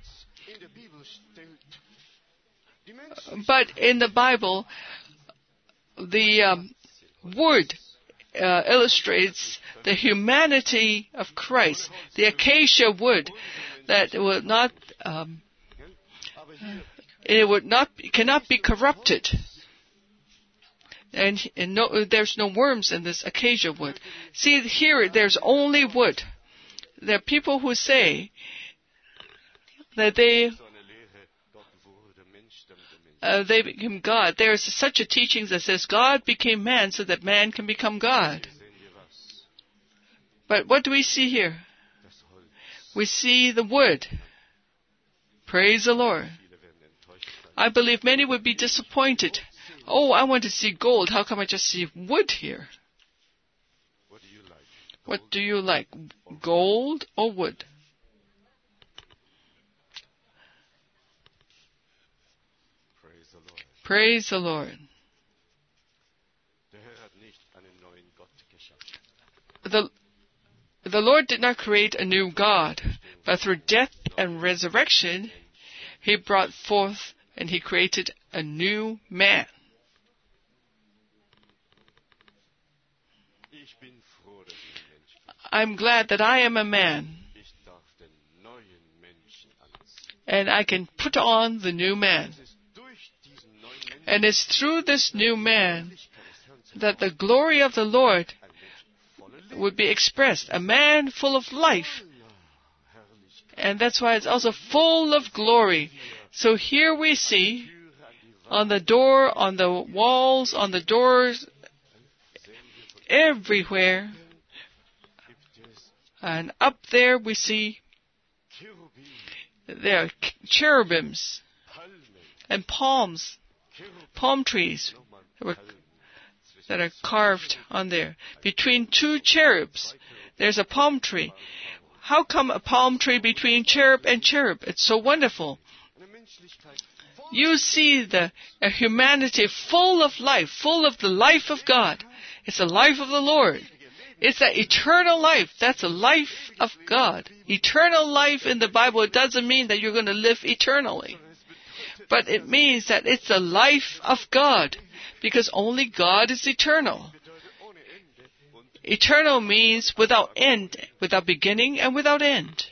But in the Bible, the um, wood uh, illustrates the humanity of Christ, the acacia wood that will not, um, it would not, cannot be corrupted, and, and no, there's no worms in this acacia wood. See here, there's only wood. There are people who say that they. Uh, they became God. There is such a teaching that says God became man so that man can become God. But what do we see here? We see the wood. Praise the Lord. I believe many would be disappointed. Oh, I want to see gold. How come I just see wood here? What do you like? Gold or wood? Praise the Lord. The, the Lord did not create a new God, but through death and resurrection, He brought forth and He created a new man. I'm glad that I am a man, and I can put on the new man. And it's through this new man that the glory of the Lord would be expressed. A man full of life. And that's why it's also full of glory. So here we see on the door, on the walls, on the doors, everywhere. And up there we see there are cherubims and palms. Palm trees that, were, that are carved on there. Between two cherubs, there's a palm tree. How come a palm tree between cherub and cherub? It's so wonderful. You see the a humanity full of life, full of the life of God. It's the life of the Lord. It's that eternal life. That's the life of God. Eternal life in the Bible, it doesn't mean that you're going to live eternally. But it means that it's the life of God, because only God is eternal. Eternal means without end, without beginning and without end.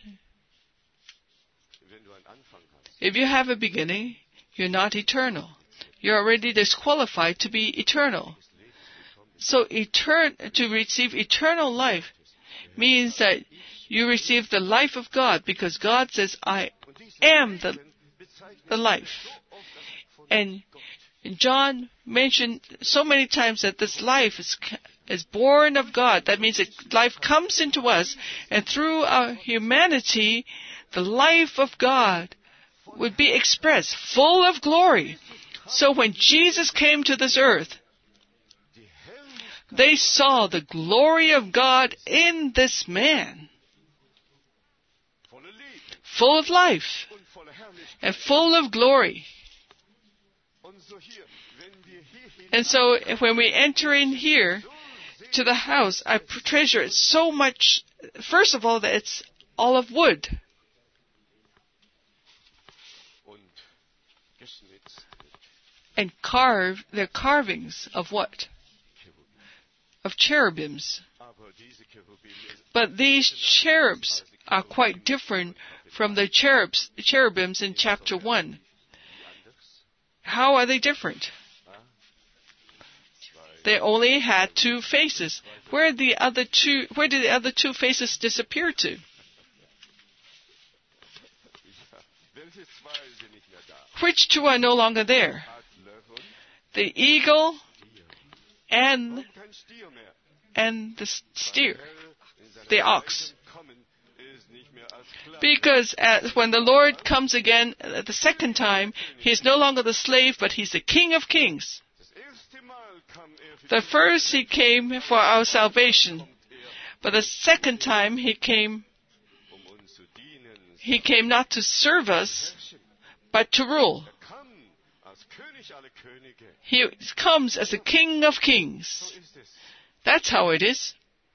If you have a beginning, you're not eternal. You're already disqualified to be eternal. So etern- to receive eternal life means that you receive the life of God, because God says, I am the the life. And John mentioned so many times that this life is, is born of God. That means that life comes into us, and through our humanity, the life of God would be expressed, full of glory. So when Jesus came to this earth, they saw the glory of God in this man, full of life and full of glory. And so when we enter in here to the house, I treasure it so much. First of all, that it's all of wood. And carved, they're carvings of what? Of cherubims. But these cherubs are quite different from the cherubs, cherubims in chapter one. How are they different? They only had two faces. Where the other two? Where did the other two faces disappear to? Which two are no longer there? The eagle and and the steer, the ox. Because as, when the Lord comes again uh, the second time, He is no longer the slave, but He's the King of Kings. The first He came for our salvation, but the second time He came He came not to serve us, but to rule. He comes as the King of Kings. That's how it is.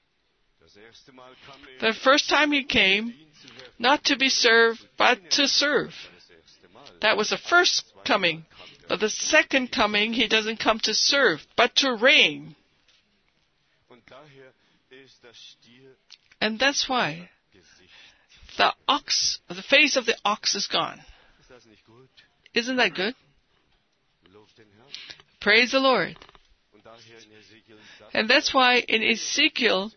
The first time He came, not to be served, but to serve. That was the first coming. But the second coming, He doesn't come to serve, but to reign. And that's why the ox, the face of the ox is gone. Isn't that good? Praise the Lord. And that's why in Ezekiel,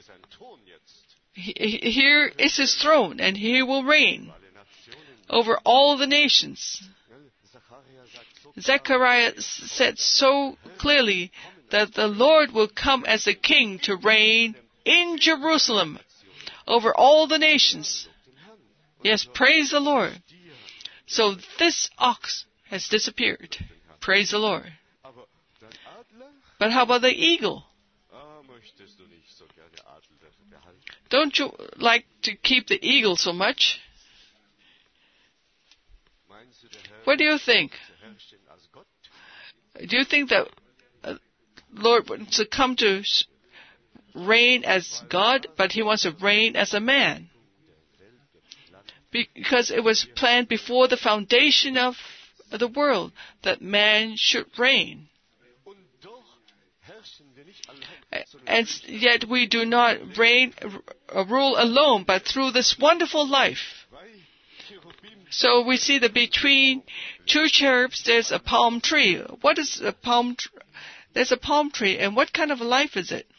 he, here is His throne, and He will reign over all the nations. Zechariah said so clearly that the Lord will come as a king to reign in Jerusalem over all the nations. Yes, praise the Lord. So this ox has disappeared. Praise the Lord. But how about the eagle? Don't you like to keep the eagle so much? What do you think? Do you think that uh, Lord wants to come to reign as God, but He wants to reign as a man? Because it was planned before the foundation of the world that man should reign. And yet we do not reign, uh, rule alone, but through this wonderful life. So we see that between two cherubs, there's a palm tree. What is a palm tree? There's a palm tree, and what kind of a life is it?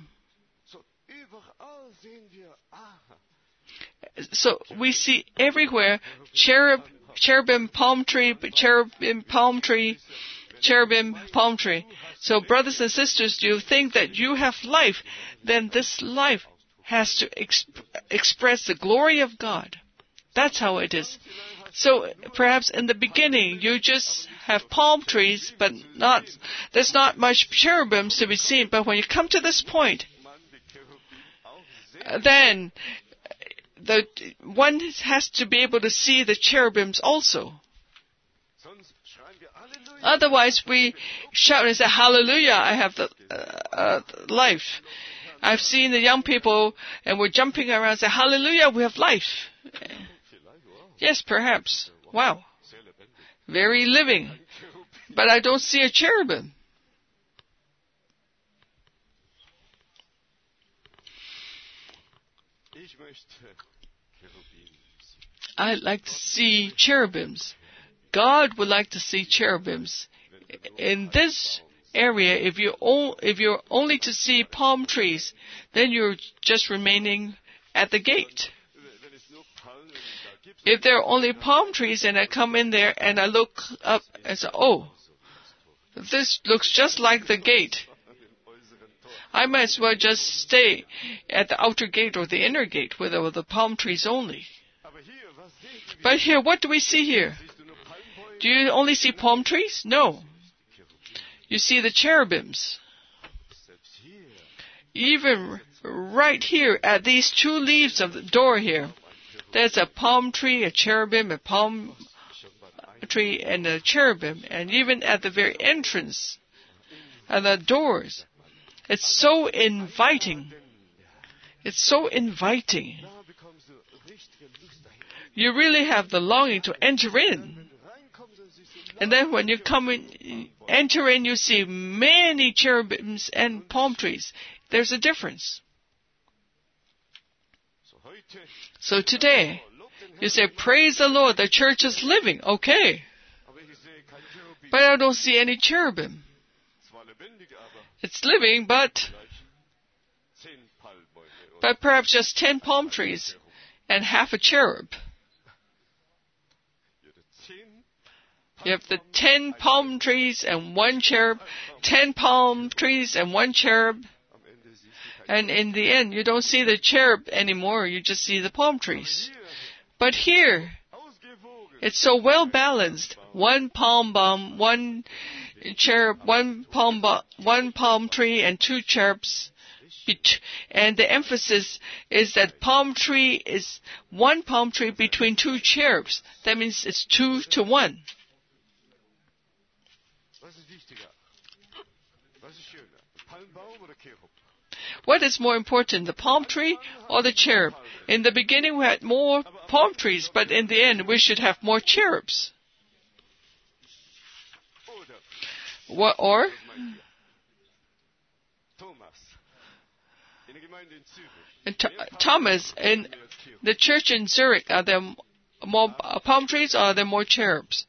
So we see everywhere cherub, cherubim, palm tree, cherubim, palm tree, cherubim, palm tree. So brothers and sisters, do you think that you have life? Then this life has to exp- express the glory of God. That's how it is. So perhaps in the beginning you just have palm trees, but not there's not much cherubims to be seen. But when you come to this point, then the one has to be able to see the cherubims also. Otherwise, we shout and say, "Hallelujah! I have the uh, uh, life." I've seen the young people, and we're jumping around and say, "Hallelujah! We have life." Yes, perhaps. Wow. Very living. But I don't see a cherubim. I'd like to see cherubims. God would like to see cherubims. In this area, if you if you're only to see palm trees, then you're just remaining at the gate. If there are only palm trees and I come in there and I look up and say, "Oh, this looks just like the gate," I might as well just stay at the outer gate or the inner gate with the, the palm trees only. But here, what do we see here? Do you only see palm trees? No. You see the cherubims. Even right here at these two leaves of the door here, there's a palm tree, a cherubim, a palm tree, and a cherubim. And even at the very entrance, and the doors, it's so inviting. It's so inviting. You really have the longing to enter in. And then when you come in, enter in, you see many cherubims and palm trees. There's a difference. So today, you say, "Praise the Lord, the church is living." Okay. But I don't see any cherubim. It's living, but, but perhaps just ten palm trees and half a cherub. You have the ten palm trees and one cherub, ten palm trees and one cherub. And in the end, you don't see the cherub anymore. You just see the palm trees. But here, it's so well balanced. One palm bomb, one cherub, one palm bo- one palm tree, and two cherubs. And the emphasis is that palm tree is one palm tree between two cherubs. That means it's two to one. What is more important, the palm tree or the cherub? In the beginning we had more palm trees, but in the end we should have more cherubs. What, or? And Th- Thomas, in the church in Zurich, are there more palm trees or are there more cherubs?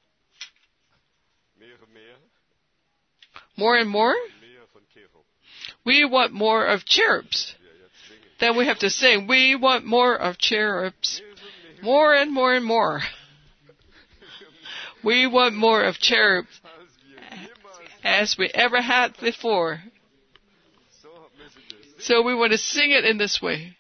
More and more? We want more of cherubs. Then we have to sing, we want more of cherubs. More and more and more. We want more of cherubs as we ever had before. So we want to sing it in this way.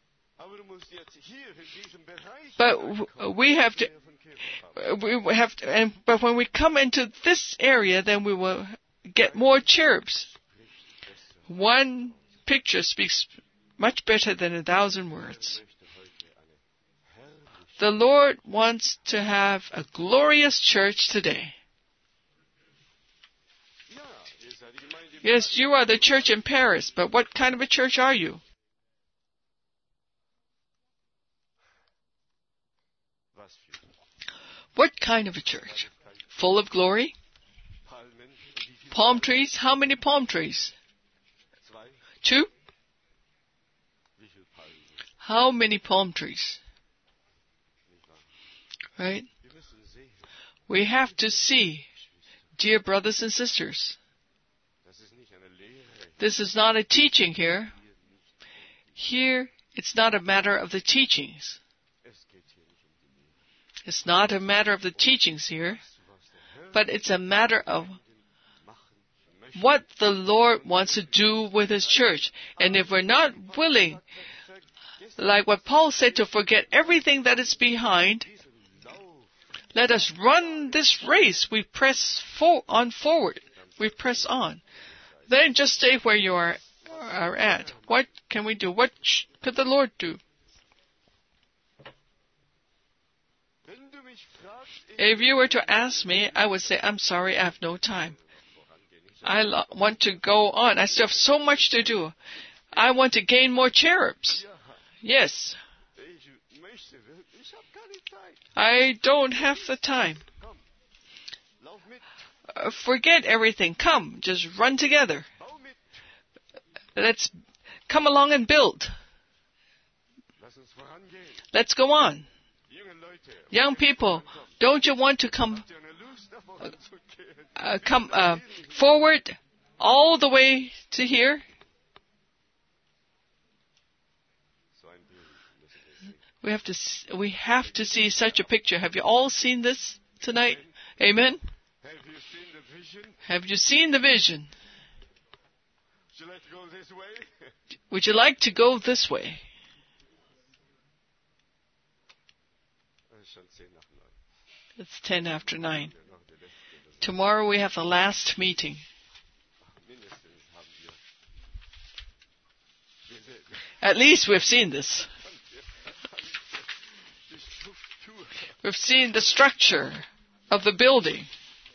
But we have to, we have to, and, but when we come into this area, then we will get more cherubs. One picture speaks much better than a thousand words. The Lord wants to have a glorious church today. Yes, you are the church in Paris, but what kind of a church are you? What kind of a church? Full of glory? Palm trees? How many palm trees? Two? How many palm trees? Right? We have to see, dear brothers and sisters, this is not a teaching here. Here, it's not a matter of the teachings. It's not a matter of the teachings here, but it's a matter of what the Lord wants to do with His church. And if we're not willing, like what Paul said, to forget everything that is behind, let us run this race. We press for- on forward. We press on. Then just stay where you are, are at. What can we do? What sh- could the Lord do? If you were to ask me, I would say, I'm sorry, I have no time. I lo- want to go on. I still have so much to do. I want to gain more cherubs. Yes. I don't have the time. Uh, forget everything. Come, just run together. Let's come along and build. Let's go on. Young people, don't you want to come uh, uh, come uh, forward all the way to here? We have to we have to see such a picture. Have you all seen this tonight? Amen. Have you seen the vision? Would you like to go this way? It's ten after nine. Tomorrow we have the last meeting. At least we've seen this. We've seen the structure of the building.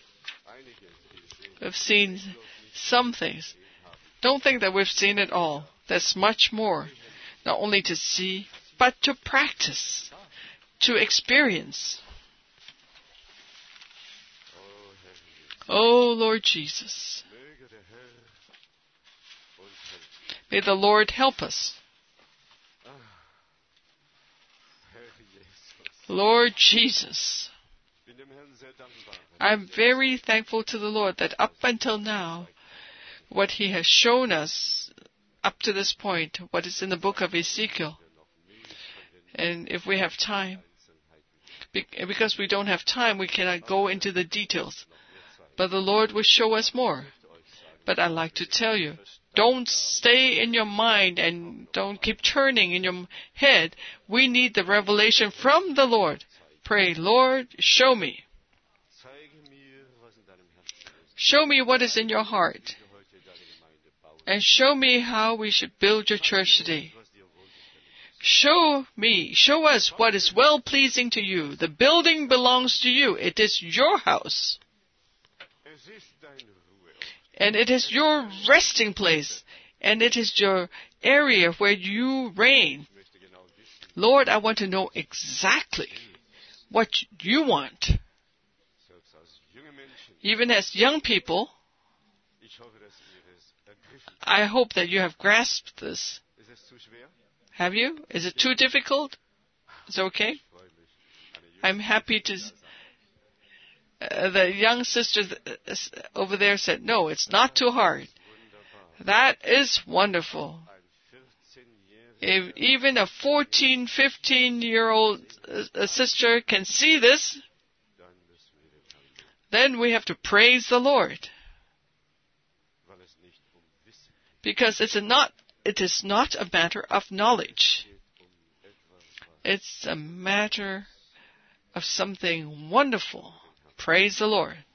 We've seen some things. Don't think that we've seen it all. There's much more. Not only to see, but to practice, to experience. Oh, Lord Jesus. May the Lord help us. Lord Jesus. I'm very thankful to the Lord that up until now, what He has shown us up to this point, what is in the book of Ezekiel. And if we have time, because we don't have time, we cannot go into the details. But the Lord will show us more. But I'd like to tell you, don't stay in your mind and don't keep turning in your head. We need the revelation from the Lord. Pray, Lord, show me. Show me what is in your heart. and show me how we should build your church today. Show me, show us what is well-pleasing to you. The building belongs to you. It is your house. And it is your resting place. And it is your area where you reign. Lord, I want to know exactly what you want. Even as young people, I hope that you have grasped this. Have you? Is it too difficult? It's okay. I'm happy to... Uh, the young sister over there said, no, it's not too hard. That is wonderful. If even a fourteen, fifteen-year-old uh, sister can see this, then we have to praise the Lord. Because it's a not, it is not a matter of knowledge. It's a matter of something wonderful. Praise the Lord.